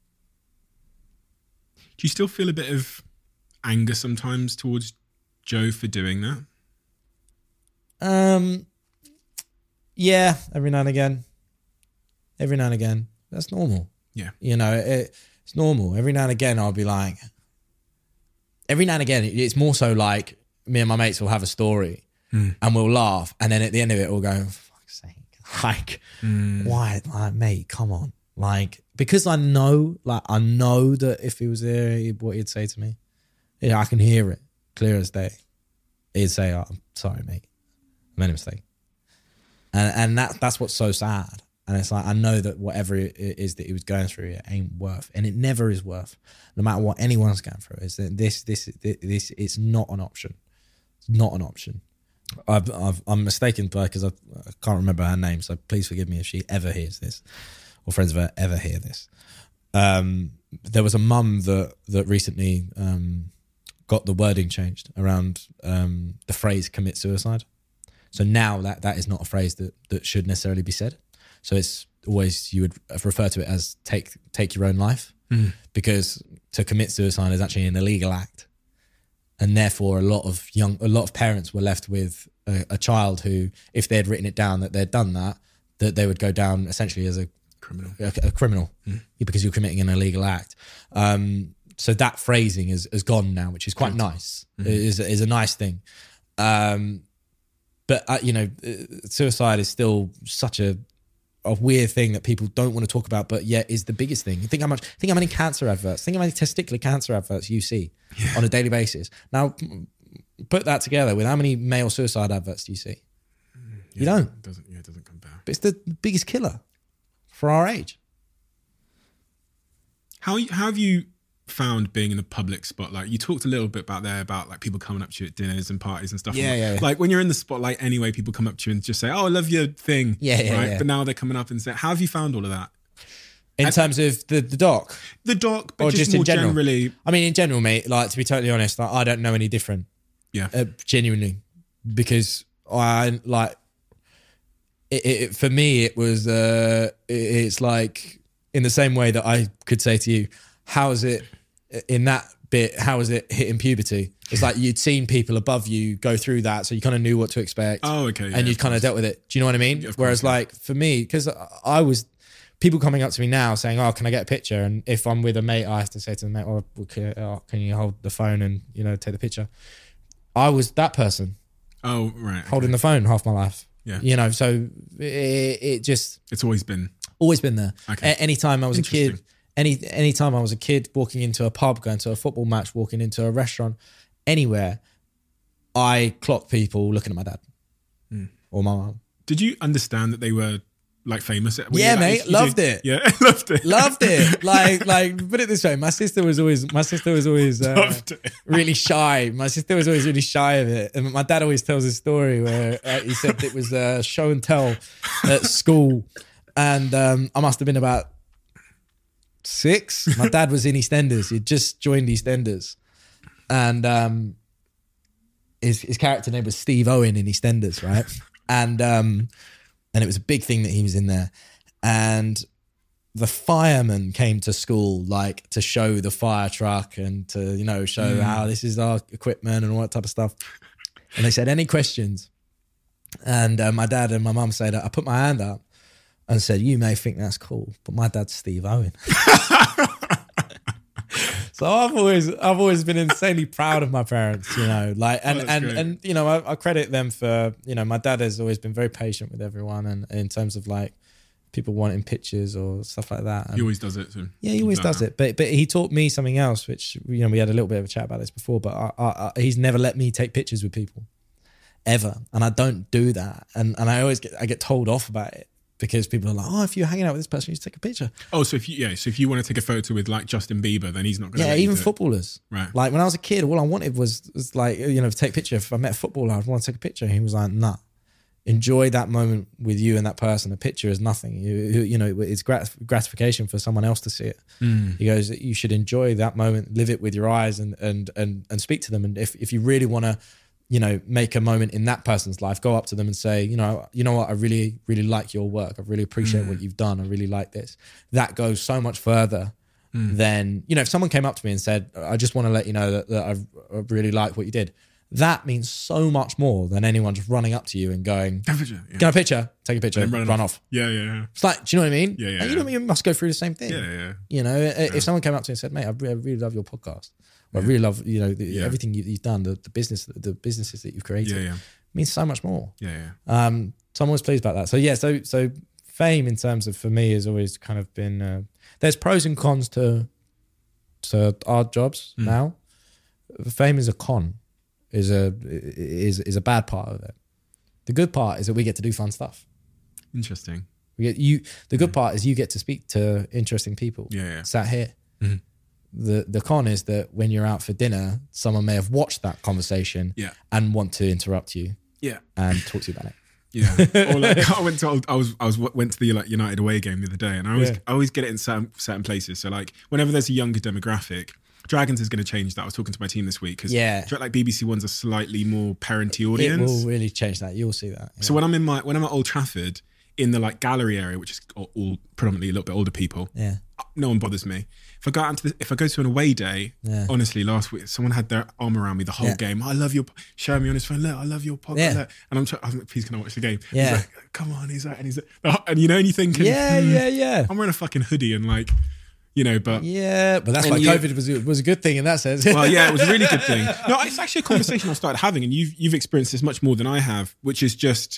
Do you still feel a bit of anger sometimes towards Joe for doing that? Um... Yeah, every now and again. Every now and again. That's normal. Yeah. You know, it, it's normal. Every now and again, I'll be like... Every now and again, it's more so like me and my mates will have a story mm. and we'll laugh. And then at the end of it, we'll go, for fuck's sake. Like, mm. why? Like, mate, come on. Like, because I know, like, I know that if he was there, he, what he'd say to me, yeah, I can hear it clear as day. He'd say, oh, I'm sorry, mate. I made a mistake. And and that that's what's so sad. And it's like, I know that whatever it is that he was going through, it ain't worth. And it never is worth, no matter what anyone's going through. Is that this, this, this, this, it's not an option. It's not an option. I've, I've, I'm mistaken because I, I can't remember her name, so please forgive me if she ever hears this, or friends of her ever hear this. Um, there was a mum that that recently um, got the wording changed around um, the phrase "commit suicide." So now that that is not a phrase that that should necessarily be said. So it's always, you would refer to it as take take your own life, mm. because to commit suicide is actually an illegal act. And therefore, a lot of young, a lot of parents were left with a, a child who, if they had written it down that they'd done that, that they would go down essentially as a criminal, a, a criminal, mm. because you're committing an illegal act. Um, so that phrasing is has gone now, which is quite Good. nice. Mm-hmm. It is is a nice thing. Um, but uh, you know, suicide is still such a a weird thing that people don't want to talk about, but yet is the biggest thing. You think how much, think how many cancer adverts, think how many testicular cancer adverts you see yeah. on a daily basis. Now, put that together with how many male suicide adverts do you see? Yeah, you don't. It doesn't, yeah, it doesn't compare. But it's the biggest killer for our age. How, how have you found being in the public spotlight? You talked a little bit about there about like people coming up to you at dinners and parties and stuff. Yeah, and, yeah, yeah. Like when you're in the spotlight anyway, people come up to you and just say, "Oh, I love your thing." Yeah, yeah, right? yeah. But now they're coming up and say, "How have you found all of that?" In and, terms of the, the doc? The doc, but or just, just more in general? generally. I mean, in general, mate, like to be totally honest, like, I don't know any different. Yeah. Uh, genuinely. Because I like, it, it, for me, it was, uh, it, it's like in the same way that I could say to you, how is it in that bit, how is it hitting puberty? It's like you'd seen people above you go through that, so you kind of knew what to expect. Oh, okay. Yeah, and you'd kind of dealt with it. Do you know what I mean? Yeah, Whereas course, yeah. like for me, because I was, people coming up to me now saying, "Oh, can I get a picture?" And if I'm with a mate, I have to say to the mate, "Oh, can, can you hold the phone and, you know, take the picture?" I was that person. Oh, right. Okay. Holding the phone half my life. Yeah. You know, so it, it just... It's always been... Always been there. Okay. A- anytime I was a kid, any anytime I was a kid walking into a pub, going to a football match, walking into a restaurant, anywhere, I clocked people looking at my dad mm. or my mum. Did you understand that they were like famous? Were yeah, like, mate, loved did? it. Yeah, loved it. Loved it. Like, like, put it this way: my sister was always, my sister was always uh, really shy. My sister was always really shy of it, and my dad always tells a story where uh, he said it was uh, show and tell at school, and um, I must have been about six. My dad was in EastEnders. He'd just joined EastEnders, and um, his his character name was Steve Owen in EastEnders, right? And um, and it was a big thing that he was in there, and the firemen came to school like to show the fire truck and to, you know, show mm. how this is our equipment and all that type of stuff. And they said, "Any questions?" And uh, my dad and my mum said, I put my hand up and said, "You may think that's cool, but my dad's Steve Owen." So I've always, I've always been insanely proud of my parents, you know, like, and, oh, and, great. and, you know, I, I credit them for, you know, my dad has always been very patient with everyone. And, and in terms of like people wanting pictures or stuff like that. And he always does it. So yeah, he always does it. But, but he taught me something else, which, you know, we had a little bit of a chat about this before, but I, I, I, he's never let me take pictures with people ever. And I don't do that. And, and I always get, I get told off about it. Because people are like, "Oh, if you're hanging out with this person, you should take a picture." Oh, so if you yeah, so if you want to take a photo with like Justin Bieber, then he's not going to. Yeah, even footballers. Right. Like when I was a kid, all I wanted was, was like, you know, to take a picture. If I met a footballer, I'd want to take a picture. And he was like, "Nah, enjoy that moment with you and that person. A picture is nothing. You, you know, it's grat- gratification for someone else to see it." Mm. He goes, "You should enjoy that moment, live it with your eyes, and and and and speak to them. And if if you really want to, you know, make a moment in that person's life, go up to them and say, you know, you know what, I really, really like your work. I really appreciate mm. what you've done. I really like this." That goes so much further mm. than, you know, if someone came up to me and said, "I just want to let you know that, that I've, I really like what you did." That means so much more than anyone just running up to you and going, "Get a picture, yeah. Get a picture, take a picture, and run, run off. off." Yeah, yeah, yeah. It's like, do you know what I mean? Yeah, yeah. And you know, you must go through the same thing. Yeah, yeah. You know, yeah. if someone came up to me and said, "Mate, I really, really love your podcast. I really love, you know, the, yeah. everything you, you've done, the, the business, the businesses that you've created." Yeah, yeah. Means so much more. Yeah, yeah. Um, so I'm always pleased about that. So yeah, so so fame in terms of, for me, has always kind of been, uh, there's pros and cons to to our jobs Mm. now. Fame is a con, is a is is a bad part of it. The good part is that we get to do fun stuff. Interesting. We get you. The good part is you get to speak to interesting people. Yeah, yeah. Sat here. Mhm. The the con is that when you're out for dinner, someone may have watched that conversation Yeah. and want to interrupt you Yeah. and talk to you about it. Yeah. Or like, I went to I was I was went to the like United away game the other day, and I always Yeah. I always get it in certain certain places. So like whenever there's a younger demographic, Dragons is going to change that. I was talking to my team this week because Yeah. like B B C One's a slightly more parenty It audience. will really change that. You'll see that. So when I'm in my when I'm at Old Trafford in the like gallery area, which is all, all predominantly a little bit older people, Yeah. no one bothers me. If I go out into the, if I go to an away day, Yeah. honestly, last week someone had their arm around me the whole Yeah. game. I love your, showing me on his phone. Look, I love your podcast. Yeah. Look. And I'm, trying, I'm like, please can I watch the game? Yeah. He's like, come on. He's like, and he's like, and you know, and you think, Yeah, yeah, yeah. I'm wearing a fucking hoodie and like, you know, but Yeah, but that's And why you- COVID was was a good thing in that sense. well, yeah, it was a really good thing. No, it's actually a conversation I've started having, and you've you've experienced this much more than I have, which is just,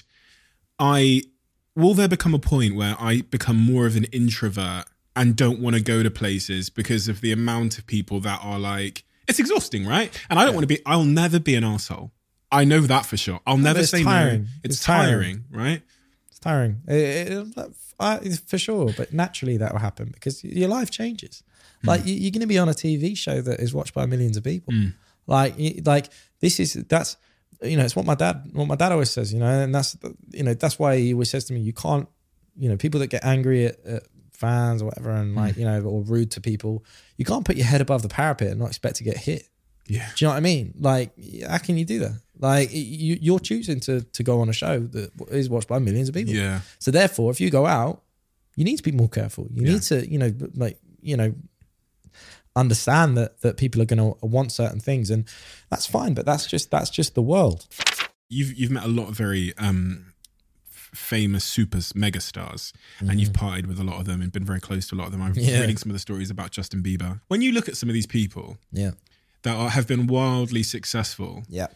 I will there become a point where I become more of an introvert and don't want to go to places because of the amount of people that are like, it's exhausting, right? And I don't want to be, I'll never be an arsehole. I know that for sure. I'll never it's say tiring. no. It's, It's tiring. tiring, right? It's tiring. It- it- I- for sure, but naturally that will happen because your life changes. Like you- you're going to be on a T V show that is watched by millions of people. Like, you- like this is that's you know it's what my dad what my dad always says. You know, and that's you know that's why he always says to me, you can't you know people that get angry at, at fans or whatever and like you know or rude to people, you can't put your head above the parapet and not expect to get hit. Yeah. Do you know what I mean? Like, how can you do that? Like, you, you're choosing to to go on a show that is watched by millions of people. Yeah. So therefore, if you go out, you need to be more careful. You Yeah. need to, you know, like, you know, understand that that people are going to want certain things, and that's fine. But that's just that's just the world. You've you've met a lot of very um, f- famous super megastars, and you've partied with a lot of them and been very close to a lot of them. I'm Yeah. reading some of the stories about Justin Bieber. When you look at some of these people Yeah, that are, have been wildly successful, yeah.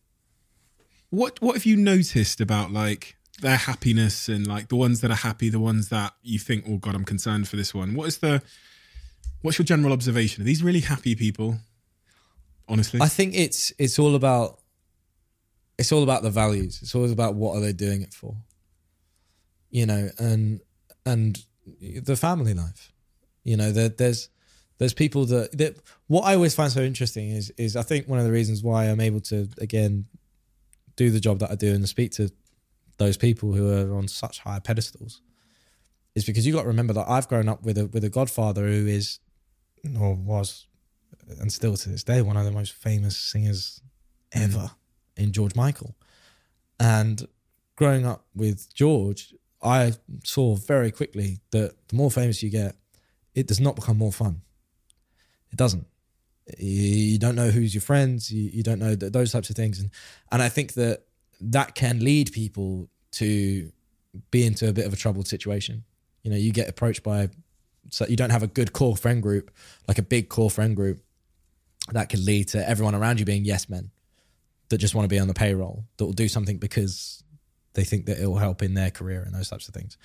what what have you noticed about like their happiness and like the ones that are happy, the ones that you think, oh God, I'm concerned for this one? What is the what's your general observation? Are these really happy people? Honestly, I think it's it's all about it's all about the values. It's always about what are they doing it for, you know, and and the family life. You know, there, there's there's people that, that what I always find so interesting is is I think one of the reasons why I'm able to again do the job that I do and speak to those people who are on such high pedestals is because you got to remember that I've grown up with a with a godfather who is or was and still to this day one of the most famous singers ever in George Michael. And growing up with George, I saw very quickly that the more famous you get, it does not become more fun. It doesn't. You don't know who's your friends. You, you don't know th- those types of things. And and I think that that can lead people to be into a bit of a troubled situation. You know, you get approached by, so you don't have a good core friend group, like a big core friend group, that could lead to everyone around you being yes men that just want to be on the payroll, that will do something because they think that it will help in their career and those types of things.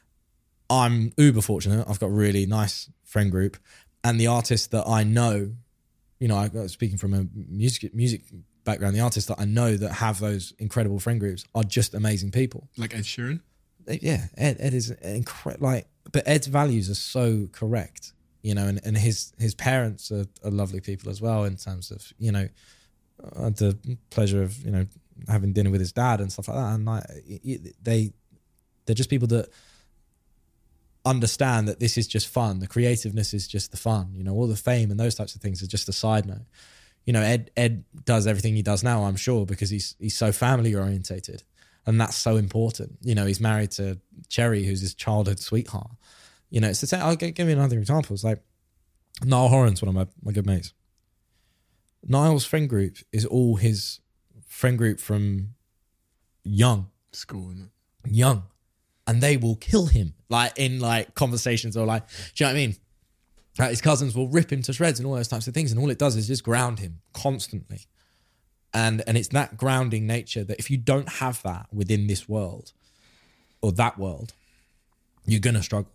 I'm uber fortunate. I've got a really nice friend group, and the artists that I know, you know, I, speaking from a music music background, the artists that I know that have those incredible friend groups are just amazing people. like Ed Sheeran. Yeah, Ed, Ed is incredible. Like, but Ed's values are so correct, you know, and, and his his parents are, are lovely people as well. In terms of, you know, I had the pleasure of, you know, having dinner with his dad and stuff like that, and like they they're just people that understand that this is just fun. The creativeness is just the fun. You know, all the fame and those types of things are just a side note. You know, Ed Ed does everything he does now, I'm sure, because he's he's so family orientated. And that's so important. You know, he's married to Cherry, who's his childhood sweetheart. You know, it's the same. I'll give you another example. It's like Niall Horan's one of my, my good mates. Niall's friend group is all his friend group from young, School, isn't it? young. And they will kill him, like in like conversations or like, do you know what I mean? Like his cousins will rip him to shreds and all those types of things. And all it does is just ground him constantly. And and it's that grounding nature that if you don't have that within this world or that world, you're gonna struggle.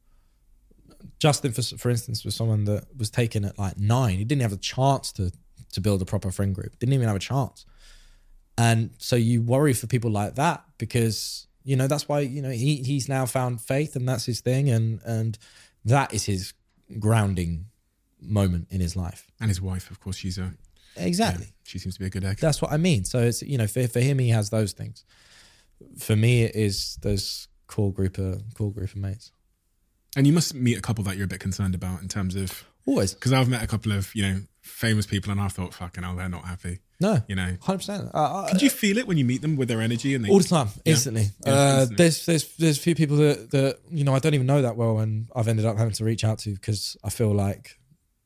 Justin, for for instance, was someone that was taken at like nine. He didn't have a chance to to build a proper friend group. Didn't even have a chance. And so you worry for people like that because, you know, that's why, you know, he he's now found faith and that's his thing. And and that is his grounding moment in his life. And his wife, of course, she's a... Exactly. Yeah, she seems to be a good egg. That's what I mean. So it's, you know, for, for him, he has those things. For me, it is those core group of, core group of mates. And you must meet a couple that you're a bit concerned about in terms of... Always. Because I've met a couple of, you know, famous people and I thought, fucking hell, they're not happy. No. You know? one hundred percent. Uh, Could you feel it when you meet them with their energy? And they, all the time, Yeah. instantly. Yeah, uh, instantly. There's there's there's a few people that, that, you know, I don't even know that well and I've ended up having to reach out to because I feel like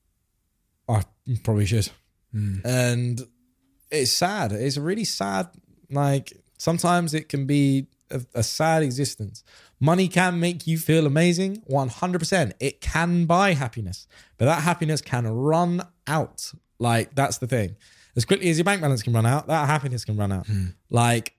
I probably should. Mm. And it's sad. It's a really sad, like, sometimes it can be a, a sad existence. Money can make you feel amazing, one hundred percent. It can buy happiness, but that happiness can run out. Like, that's the thing. As quickly as your bank balance can run out, that happiness can run out. Mm. Like,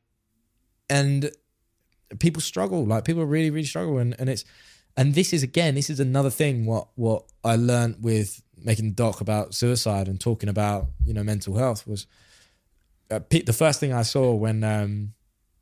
and people struggle. Like, people really, really struggle. And, and it's, and this is, again, this is another thing what, what I learned with making the doc about suicide and talking about, you know, mental health was uh, pe- the first thing I saw when, um,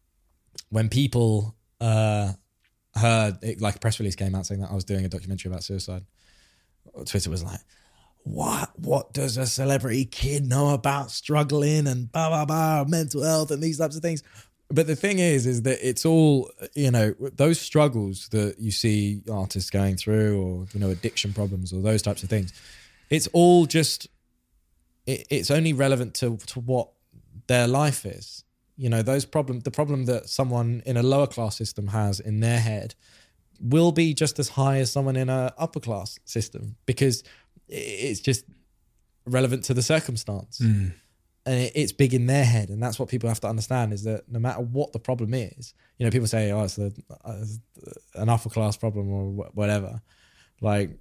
when people uh, heard, it, like a press release came out saying that I was doing a documentary about suicide, Twitter was like, what, what does a celebrity kid know about struggling and blah, blah, blah, mental health and these types of things? But the thing is, is that it's all, you know, those struggles that you see artists going through or, you know, addiction problems or those types of things, it's all just, it, it's only relevant to, to what their life is. You know, those problem, the problem that someone in a lower class system has in their head will be just as high as someone in a upper class system because it's just relevant to the circumstance. Mm. And it's big in their head. And that's what people have to understand is that no matter what the problem is, you know, people say, oh, it's, a, it's an upper class problem or whatever. Like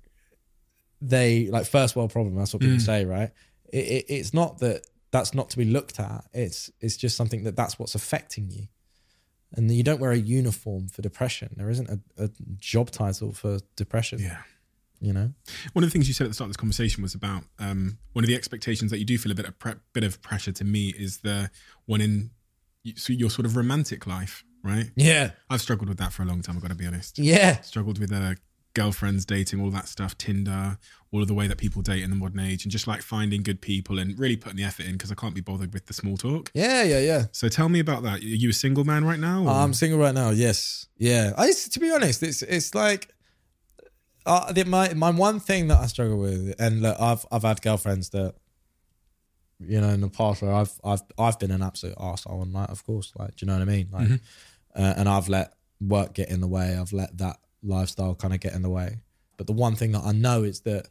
they, like first world problem, that's what people Mm. say, right? It, it, it's not that that's not to be looked at. It's, it's just something that that's what's affecting you. And you don't wear a uniform for depression. There isn't a, a job title for depression. Yeah. You know? One of the things you said at the start of this conversation was about um, one of the expectations that you do feel a bit of pre- bit of pressure to meet is the one in so your sort of romantic life, right? Yeah. I've struggled with that for a long time, I've got to be honest. Yeah. Struggled with uh, girlfriends, dating, all that stuff, Tinder, all of the way that people date in the modern age and just like finding good people and really putting the effort in because I can't be bothered with the small talk. Yeah, yeah, yeah. So tell me about that. Are you a single man right now? or- I'm single right now. Yes. Yeah. I, to be honest, it's it's like uh, the, my my one thing that I struggle with, and look, I've I've had girlfriends that, you know, in the past where I've I've I've been an absolute arsehole and like, of course, like, do you know what I mean? Like, Mm-hmm. uh, and I've let work get in the way. I've let that lifestyle kind of get in the way. But the one thing that I know is that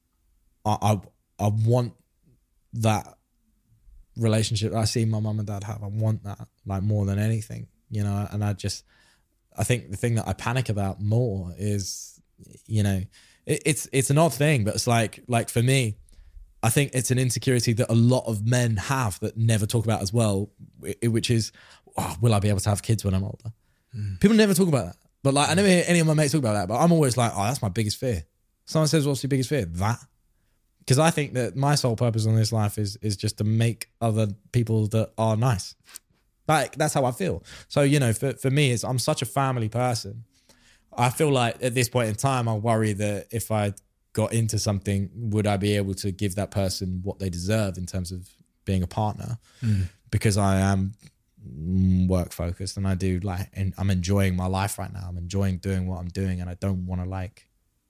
I I, I want that relationship I see my mum and dad have. I want that like more than anything, you know. And I just, I think the thing that I panic about more is, you know, it, it's it's an odd thing, but it's like like for me, I think it's an insecurity that a lot of men have that never talk about as well, which is, oh, will I be able to have kids when I'm older? Mm. People never talk about that. But like, I never hear any of my mates talk about that, but I'm always like, oh, that's my biggest fear. Someone says, what's your biggest fear? That. Because I think that my sole purpose on this life is is just to make other people that are nice. Like, that's how I feel. So, you know, for, for me, it's, I'm such a family person. I feel like at this point in time, I worry that if I got into something, would I be able to give that person what they deserve in terms of being a partner? Mm. Because I am work focused and I do like, and I'm enjoying my life right now. I'm enjoying doing what I'm doing and I don't want to like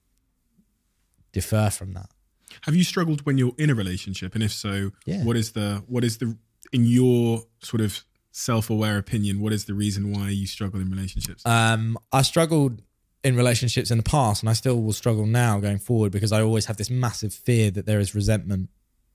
defer from that. Have you struggled when you're in a relationship? And if so, yeah. what is the, what is the, in your sort of self-aware opinion, what is the reason why you struggle in relationships? Um, I struggled in relationships in the past and I still will struggle now going forward because I always have this massive fear that there is resentment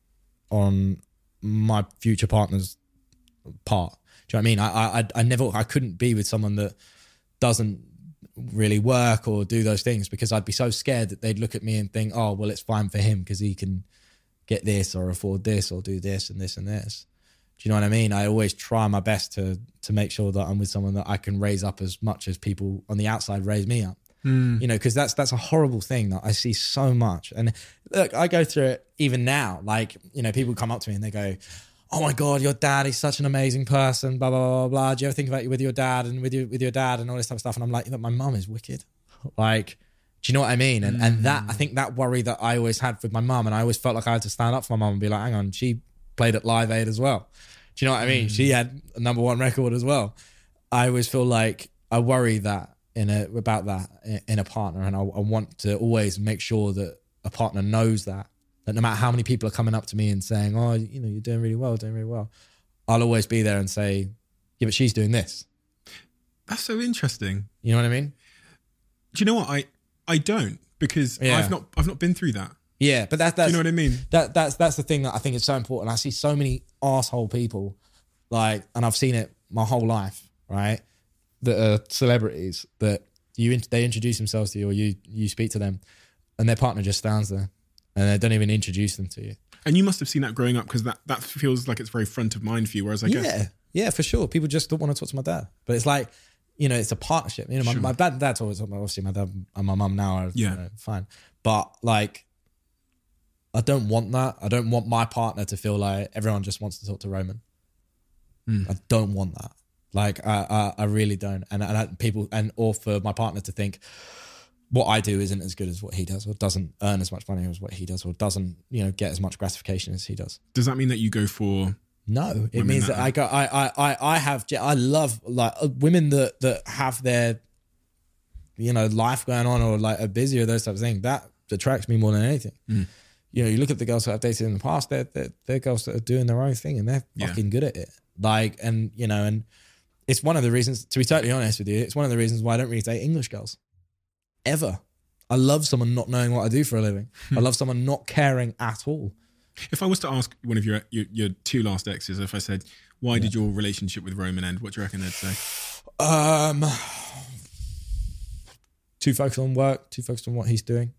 on my future partner's part. Do you know what I mean? I, I, I never, I couldn't be with someone that doesn't really work or do those things because I'd be so scared that they'd look at me and think, oh, well, it's fine for him because he can get this or afford this or do this and this and this. Do you know what I mean? I always try my best to to make sure that I'm with someone that I can raise up as much as people on the outside raise me up. You know, because that's that's a horrible thing that I see so much. And look, I go through it even now. Like, you know, people come up to me and they go, "Oh my God, your dad is such an amazing person, blah, blah, blah, blah. Do you ever think about you with your dad and with your with your dad and all this type of stuff?" And I'm like, look, my mum is wicked. Like, do you know what I mean? And mm. and that, I think that worry that I always had with my mum, and I always felt like I had to stand up for my mum and be like, hang on, she played at Live Aid as well. Do you know what I mean? Mm. She had a number one record as well. I always feel like I worry that in a, about that in a partner, and I, I want to always make sure that a partner knows that, that no matter how many people are coming up to me and saying, "Oh, you know, you're doing really well, doing really well," I'll always be there and say, "Yeah, but she's doing this." That's so interesting. You know what I mean? Do you know what? I I don't, because Yeah. I've not I've not been through that. Yeah, but that, that's Do you know what I mean? That that's that's the thing that I think is so important. I see so many arsehole people, like, and I've seen it my whole life, right? That are celebrities that you they introduce themselves to you, or you you speak to them, and their partner just stands there, and they don't even introduce them to you. And you must have seen that growing up, because that, that feels like it's very front of mind for you. Whereas I guess, Yeah, yeah, for sure. People just don't want to talk to my dad, but it's like, you know, it's a partnership. You know, my, Sure. my dad and dad's always obviously my dad and my mum now are Yeah. you know, fine, but like, I don't want that. I don't want my partner to feel like everyone just wants to talk to Roman. Mm. I don't want that. Like, I, I, I really don't. And, and I, people, and or for my partner to think what I do isn't as good as what he does, or doesn't earn as much money as what he does, or doesn't, you know, get as much gratification as he does. does that mean that you go for? No, it Women means that that I go. I, I, I, I have. I love like uh, women that that have their, you know, life going on, or like are busy, or those types of things. That attracts me more than anything. Mm. You know, you look at the girls that I've dated in the past. They're they're, they're girls that are doing their own thing, and they're Yeah. fucking good at it. Like, and you know, and it's one of the reasons. To be totally honest with you, it's one of the reasons why I don't really date English girls. Ever. I love someone not knowing what I do for a living. I love someone not caring at all. If I was to ask one of your your, your two last exes, if I said, "Why yeah. did your relationship with Roman end?" What do you reckon they'd say? Um, too focused on work, too focused on what he's doing.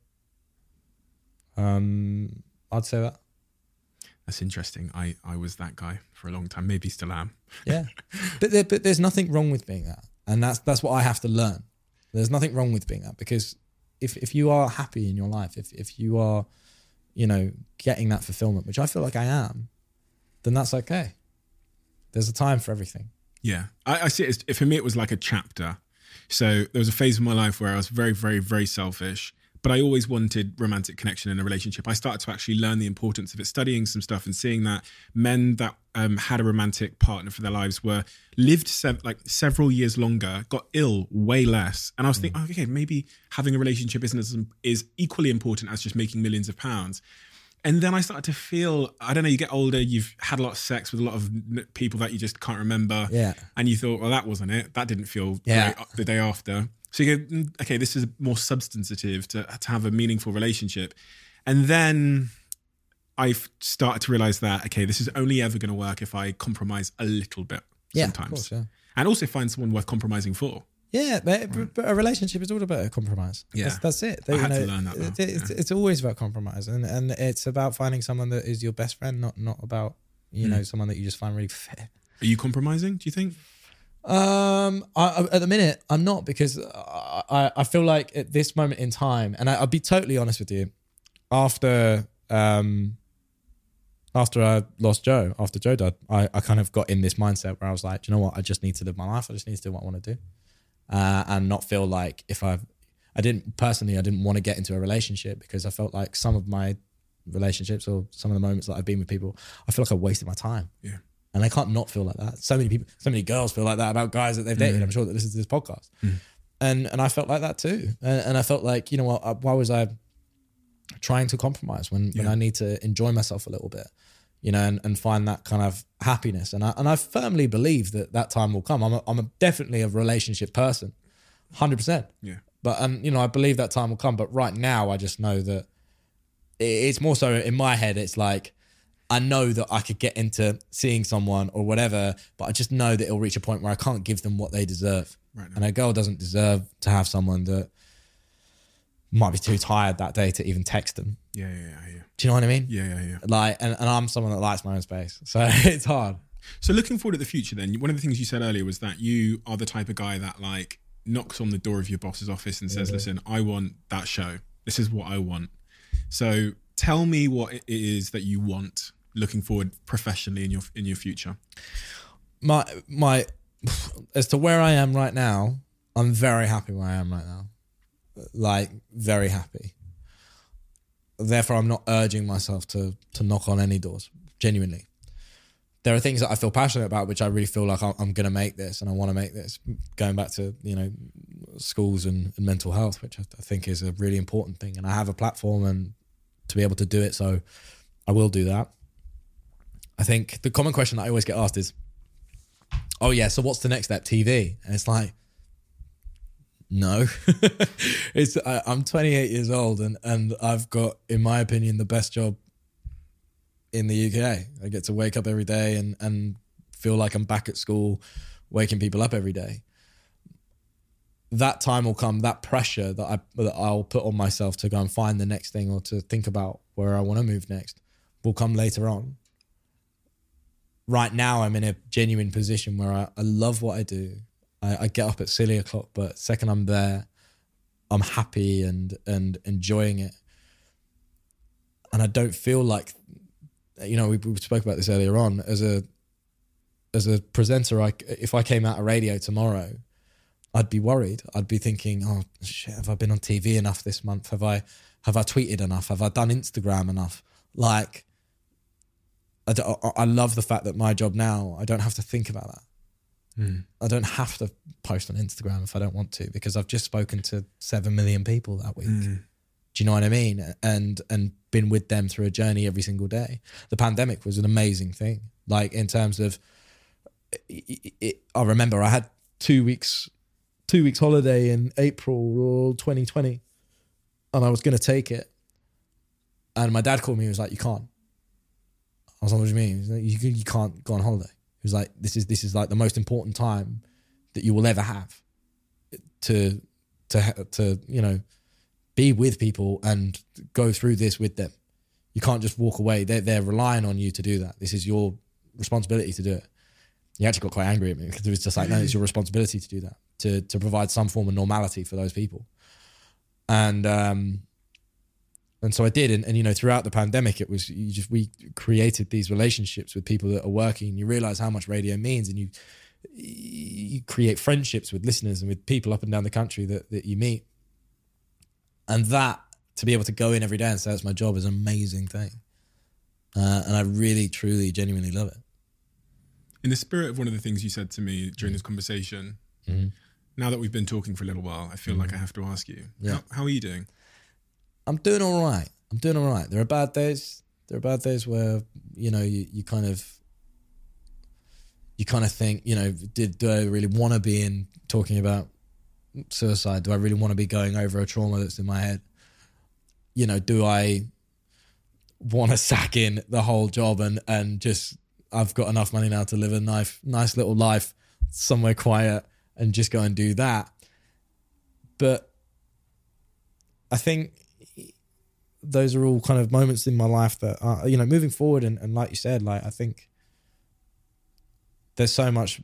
Um, I'd say that. That's interesting. I, I was that guy for a long time. Maybe still am. Yeah, but there, but there's nothing wrong with being that, and that's that's what I have to learn. There's nothing wrong with being that, because if if you are happy in your life, if if you are, you know, getting that fulfillment, which I feel like I am, then that's okay. There's a time for everything. Yeah, I, I see it as, for me, it was like a chapter. So there was a phase of my life where I was very, very, very selfish, but I always wanted romantic connection in a relationship. I started to actually learn the importance of it, studying some stuff and seeing that men that um, had a romantic partner for their lives were lived sev- like several years longer, got ill way less. And I was mm. thinking, oh, okay, maybe having a relationship isn't as, is equally important as just making millions of pounds. And then I started to feel, I don't know, you get older, you've had a lot of sex with a lot of people that you just can't remember. Yeah. And you thought, well, that wasn't it. That didn't feel yeah. great the day after. So you go, okay, this is more substantive to, to have a meaningful relationship. And then I started to realize that, okay, this is only ever going to work if I compromise a little bit yeah, sometimes. Of course, yeah. And also find someone worth compromising for. Yeah, but, right. but a relationship is all about a compromise. Yeah. That's, that's it. I you had know, to learn that. Though. It's, yeah. it's always about compromise. And, and it's about finding someone that is your best friend, not not about, you mm. know, someone that you just find really fit. Are you compromising, do you think? Um, I, I, at the minute, I'm not, because I, I feel like at this moment in time, and I, I'll be totally honest with you, after um, after I lost Joe, after Joe died, I, I kind of got in this mindset where I was like, do you know what? I just need to live my life. I just need to do what I want to do, uh, and not feel like if I've, I didn't personally, I didn't want to get into a relationship because I felt like some of my relationships or some of the moments that I've been with people, I feel like I wasted my time. Yeah. And I can't not feel like that. So many people, so many girls feel like that about guys that they've dated. Mm. I'm sure that listen to this podcast. Mm. And and I felt like that too. And, and I felt like, you know what, why was I trying to compromise when, yeah. when I need to enjoy myself a little bit, you know, and, and find that kind of happiness. And I, and I firmly believe that that time will come. I'm a, I'm a definitely a relationship person, one hundred percent. Yeah. But, um, you know, I believe that time will come. But right now, I just know that it's more so in my head, it's like, I know that I could get into seeing someone or whatever, but I just know that it'll reach a point where I can't give them what they deserve. Right now. And a girl doesn't deserve to have someone that might be too tired that day to even text them. Yeah, yeah, yeah. yeah. Do you know what I mean? Yeah, yeah, yeah. Like, and, and I'm someone that likes my own space, so it's hard. So looking forward at the future then, one of the things you said earlier was that you are the type of guy that like knocks on the door of your boss's office and says, listen, I want that show. This is what I want. So tell me what it is that you want looking forward professionally in your in your future. My my as to where I am right now, I'm very happy where I am right now. Like, very happy. Therefore, I'm not urging myself to to knock on any doors, genuinely. There are things that I feel passionate about, which I really feel like I'm going to make this and I want to make this. Going back to, you know, schools and, and mental health, which I, I think is a really important thing. And I have a platform and to be able to do it, so I will do that. I think the common question that I always get asked is, oh yeah, so what's the next step? T V? And it's like, no. it's I, I'm twenty-eight years old and, and I've got, in my opinion, the best job in the U K. I get to wake up every day and, and feel like I'm back at school, waking people up every day. That time will come, that pressure that, I, that I'll put on myself to go and find the next thing or to think about where I want to move next will come later on. Right now, I'm in a genuine position where I, I love what I do. I, I get up at silly o'clock, but second I'm there, I'm happy and and enjoying it. And I don't feel like, you know, we, we spoke about this earlier on. As a as a presenter, I, if I came out of radio tomorrow, I'd be worried. I'd be thinking, oh shit, have I been on T V enough this month? Have I have I tweeted enough? Have I done Instagram enough? Like, I, I love the fact that my job now, I don't have to think about that. Mm. I don't have to post on Instagram if I don't want to, because I've just spoken to seven million people that week. Mm. Do you know what I mean? And and been with them through a journey every single day. The pandemic was an amazing thing. Like, in terms of, it, it, I remember I had two weeks, two weeks holiday in April twenty twenty, and I was going to take it. And my dad called me. He was like, "You can't." I was like, "What do you mean?" He was like, you, you can't go on holiday. He was like, this is this is like the most important time that you will ever have to to to you know be with people and go through this with them. You can't just walk away. They're they're relying on you to do that. This is your responsibility to do it. He actually got quite angry at me because it was just like, no, it's your responsibility to do that, to to provide some form of normality for those people. And um and so I did, and, and you know, throughout the pandemic, it was you just we created these relationships with people that are working. And you realize how much radio means, and you you create friendships with listeners and with people up and down the country that that you meet. And that, to be able to go in every day and say that's my job, is an amazing thing. Uh, and I really, truly, genuinely love it. In the spirit of one of the things you said to me during this conversation, mm-hmm. now that we've been talking for a little while, I feel mm-hmm. like I have to ask you, yeah. how, how are you doing? I'm doing all right. I'm doing all right. There are bad days. There are bad days where, you know, you, you kind of, you kind of think, you know, did do I really want to be in talking about suicide? Do I really want to be going over a trauma that's in my head? You know, do I want to sack in the whole job and, and just, I've got enough money now to live a nice, nice little life somewhere quiet and just go and do that. But I think those are all kind of moments in my life that are, you know, moving forward. And, and like you said, like, I think there's so much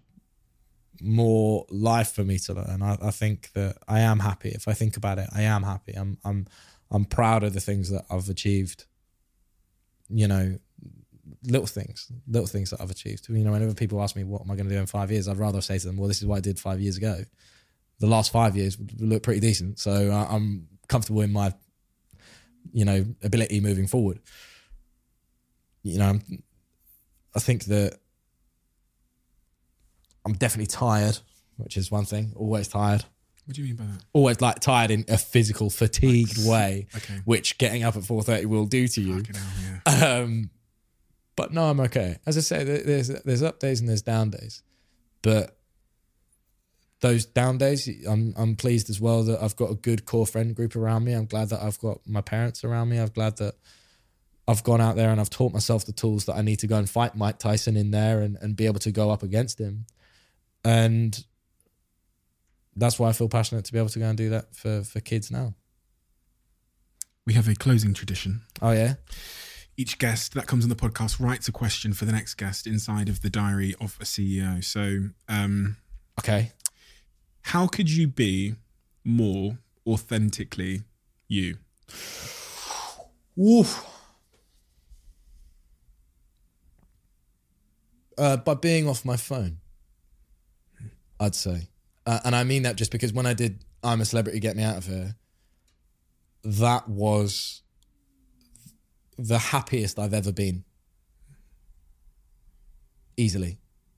more life for me to learn. I, I think that I am happy. If I think about it, I am happy. I'm, I'm, I'm proud of the things that I've achieved, you know, little things, little things that I've achieved. You know, whenever people ask me, what am I going to do in five years? I'd rather say to them, well, this is what I did five years ago. The last five years look pretty decent. So I'm comfortable in my, you know, ability moving forward. You know, I'm, I think that I'm definitely tired, which is one thing, always tired. What do you mean by that? Always like tired in a physical, fatigued like, way, okay. which getting up at four thirty will do to you. Hell, yeah. Um, but no, I'm okay. As I say, there's there's up days and there's down days. But those down days, I'm I'm pleased as well that I've got a good core friend group around me. I'm glad that I've got my parents around me. I'm glad that I've gone out there and I've taught myself the tools that I need to go and fight Mike Tyson in there and, and be able to go up against him. And that's why I feel passionate to be able to go and do that for, for kids now. We have a closing tradition. Oh, yeah? Each guest that comes on the podcast writes a question for the next guest inside of the diary of a C E O. So, um, okay. how could you be more authentically you? Oof. Uh, by being off my phone, I'd say. Uh, and I mean that just because when I did I'm a Celebrity, Get Me Out of Here, that was the happiest I've ever been. Easily.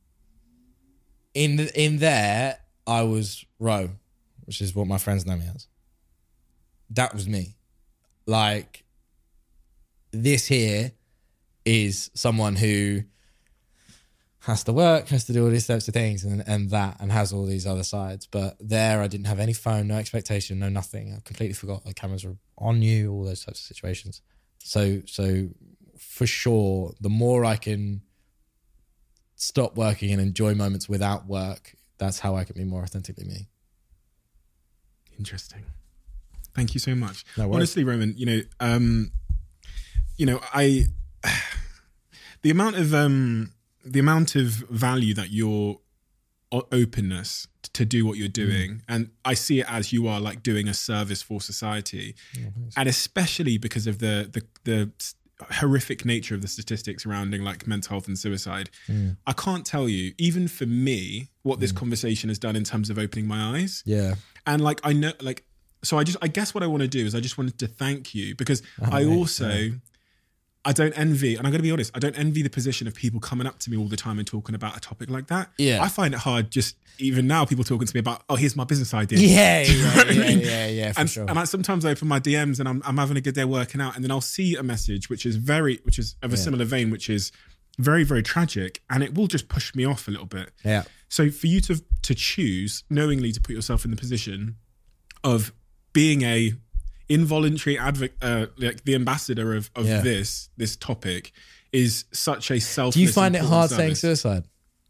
In in there, I was Ro, which is what my friends know me as. That was me. Like, this here is someone who has to work, has to do all these types of things and, and that, and has all these other sides. But there, I didn't have any phone, no expectation, no nothing. I completely forgot the cameras were on you, all those types of situations. So, so for sure, the more I can stop working and enjoy moments without work, that's how I can be more authentically me. Interesting. Thank you so much. No worries. Honestly, Roman, you know, um, you know, I, the amount of, um, the amount of value that your openness to do what you're doing, mm. and I see it as you are like doing a service for society, oh, nice. And especially because of the, the, the, horrific nature of the statistics surrounding like mental health and suicide. Mm. I can't tell you, even for me, what this mm. conversation has done in terms of opening my eyes. Yeah. And like, I know, like, so I just, I guess what I want to do is I just wanted to thank you because oh, I mate, also, yeah. I don't envy, and I'm going to be honest, I don't envy the position of people coming up to me all the time and talking about a topic like that. Yeah. I find it hard just, even now, people talking to me about, oh, here's my business idea. Yeah, yeah, yeah, yeah, yeah, yeah, for and, sure. And I sometimes open my D Ms and I'm, I'm having a good day working out, and then I'll see a message which is very, which is of a yeah. similar vein, which is very, very tragic, and it will just push me off a little bit. Yeah. So for you to to choose knowingly to put yourself in the position of being a involuntary advocate, uh, like the ambassador of, of yeah. this this topic, is such a selfless. Do you find it hard service. saying suicide?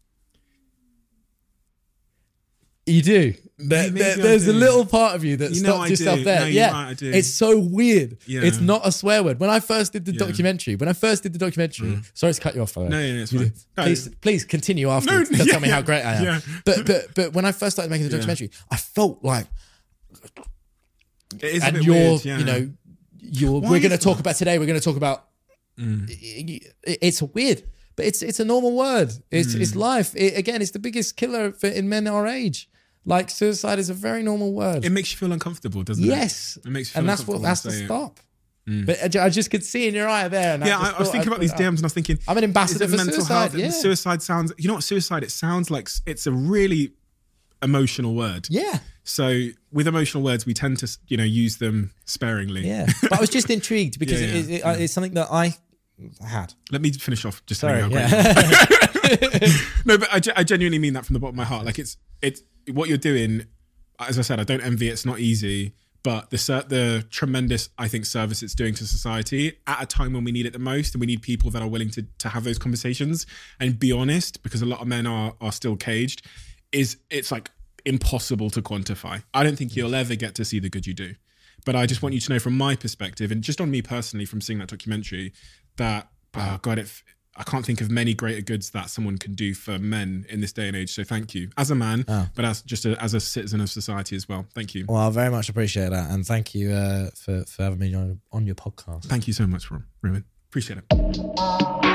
You do. There, there, there's do. a little part of you that you stops yourself do. there. No, yeah, right, I do. It's so weird. Yeah. It's not a swear word. When I first did the yeah. documentary, when I first did the documentary, mm. sorry to cut you off. By the way. No, no, it's fine. Please, no. please continue afterwards. No, yeah, tell me how great I am. Yeah. But but but when I first started making the documentary, yeah. I felt like, it is and a bit you're, weird, yeah. you know, you're. Why we're going to talk about today. We're going to talk about. Mm. It, it's weird. But it's it's a normal word. It's mm. it's life. It, again, it's the biggest killer for, in men our age. Like, suicide is a very normal word. It makes you feel uncomfortable, doesn't yes. it? Yes. It makes you feel and that's what has to stop. Mm. But I just could see in your eye there. And yeah, I, I, I was thinking about these D Ms and I was thinking, I'm an ambassador for mental suicide. Health? Yeah. Suicide sounds, you know what, suicide, it sounds like it's a really emotional word. Yeah. So with emotional words, we tend to, you know, use them sparingly. Yeah. But I was just intrigued because yeah, yeah, it, it, yeah. it's something that I had. Let me finish off just Sorry, telling you how yeah. great No, but I, I genuinely mean that from the bottom of my heart. Like it's, it's what you're doing. As I said, I don't envy it. It's not easy, but the the tremendous, I think, service it's doing to society at a time when we need it the most, and we need people that are willing to to have those conversations and be honest, because a lot of men are are still caged. Is it's like impossible to quantify. I don't think you'll ever get to see the good you do, but I just want you to know from my perspective, and just on me personally, from seeing that documentary, that oh God, it. I can't think of many greater goods that someone can do for men in this day and age. So thank you as a man, oh. but as just a, as a citizen of society as well. Thank you. Well, I very much appreciate that. And thank you uh, for, for having me on, on your podcast. Thank you so much, Ruben. Appreciate it.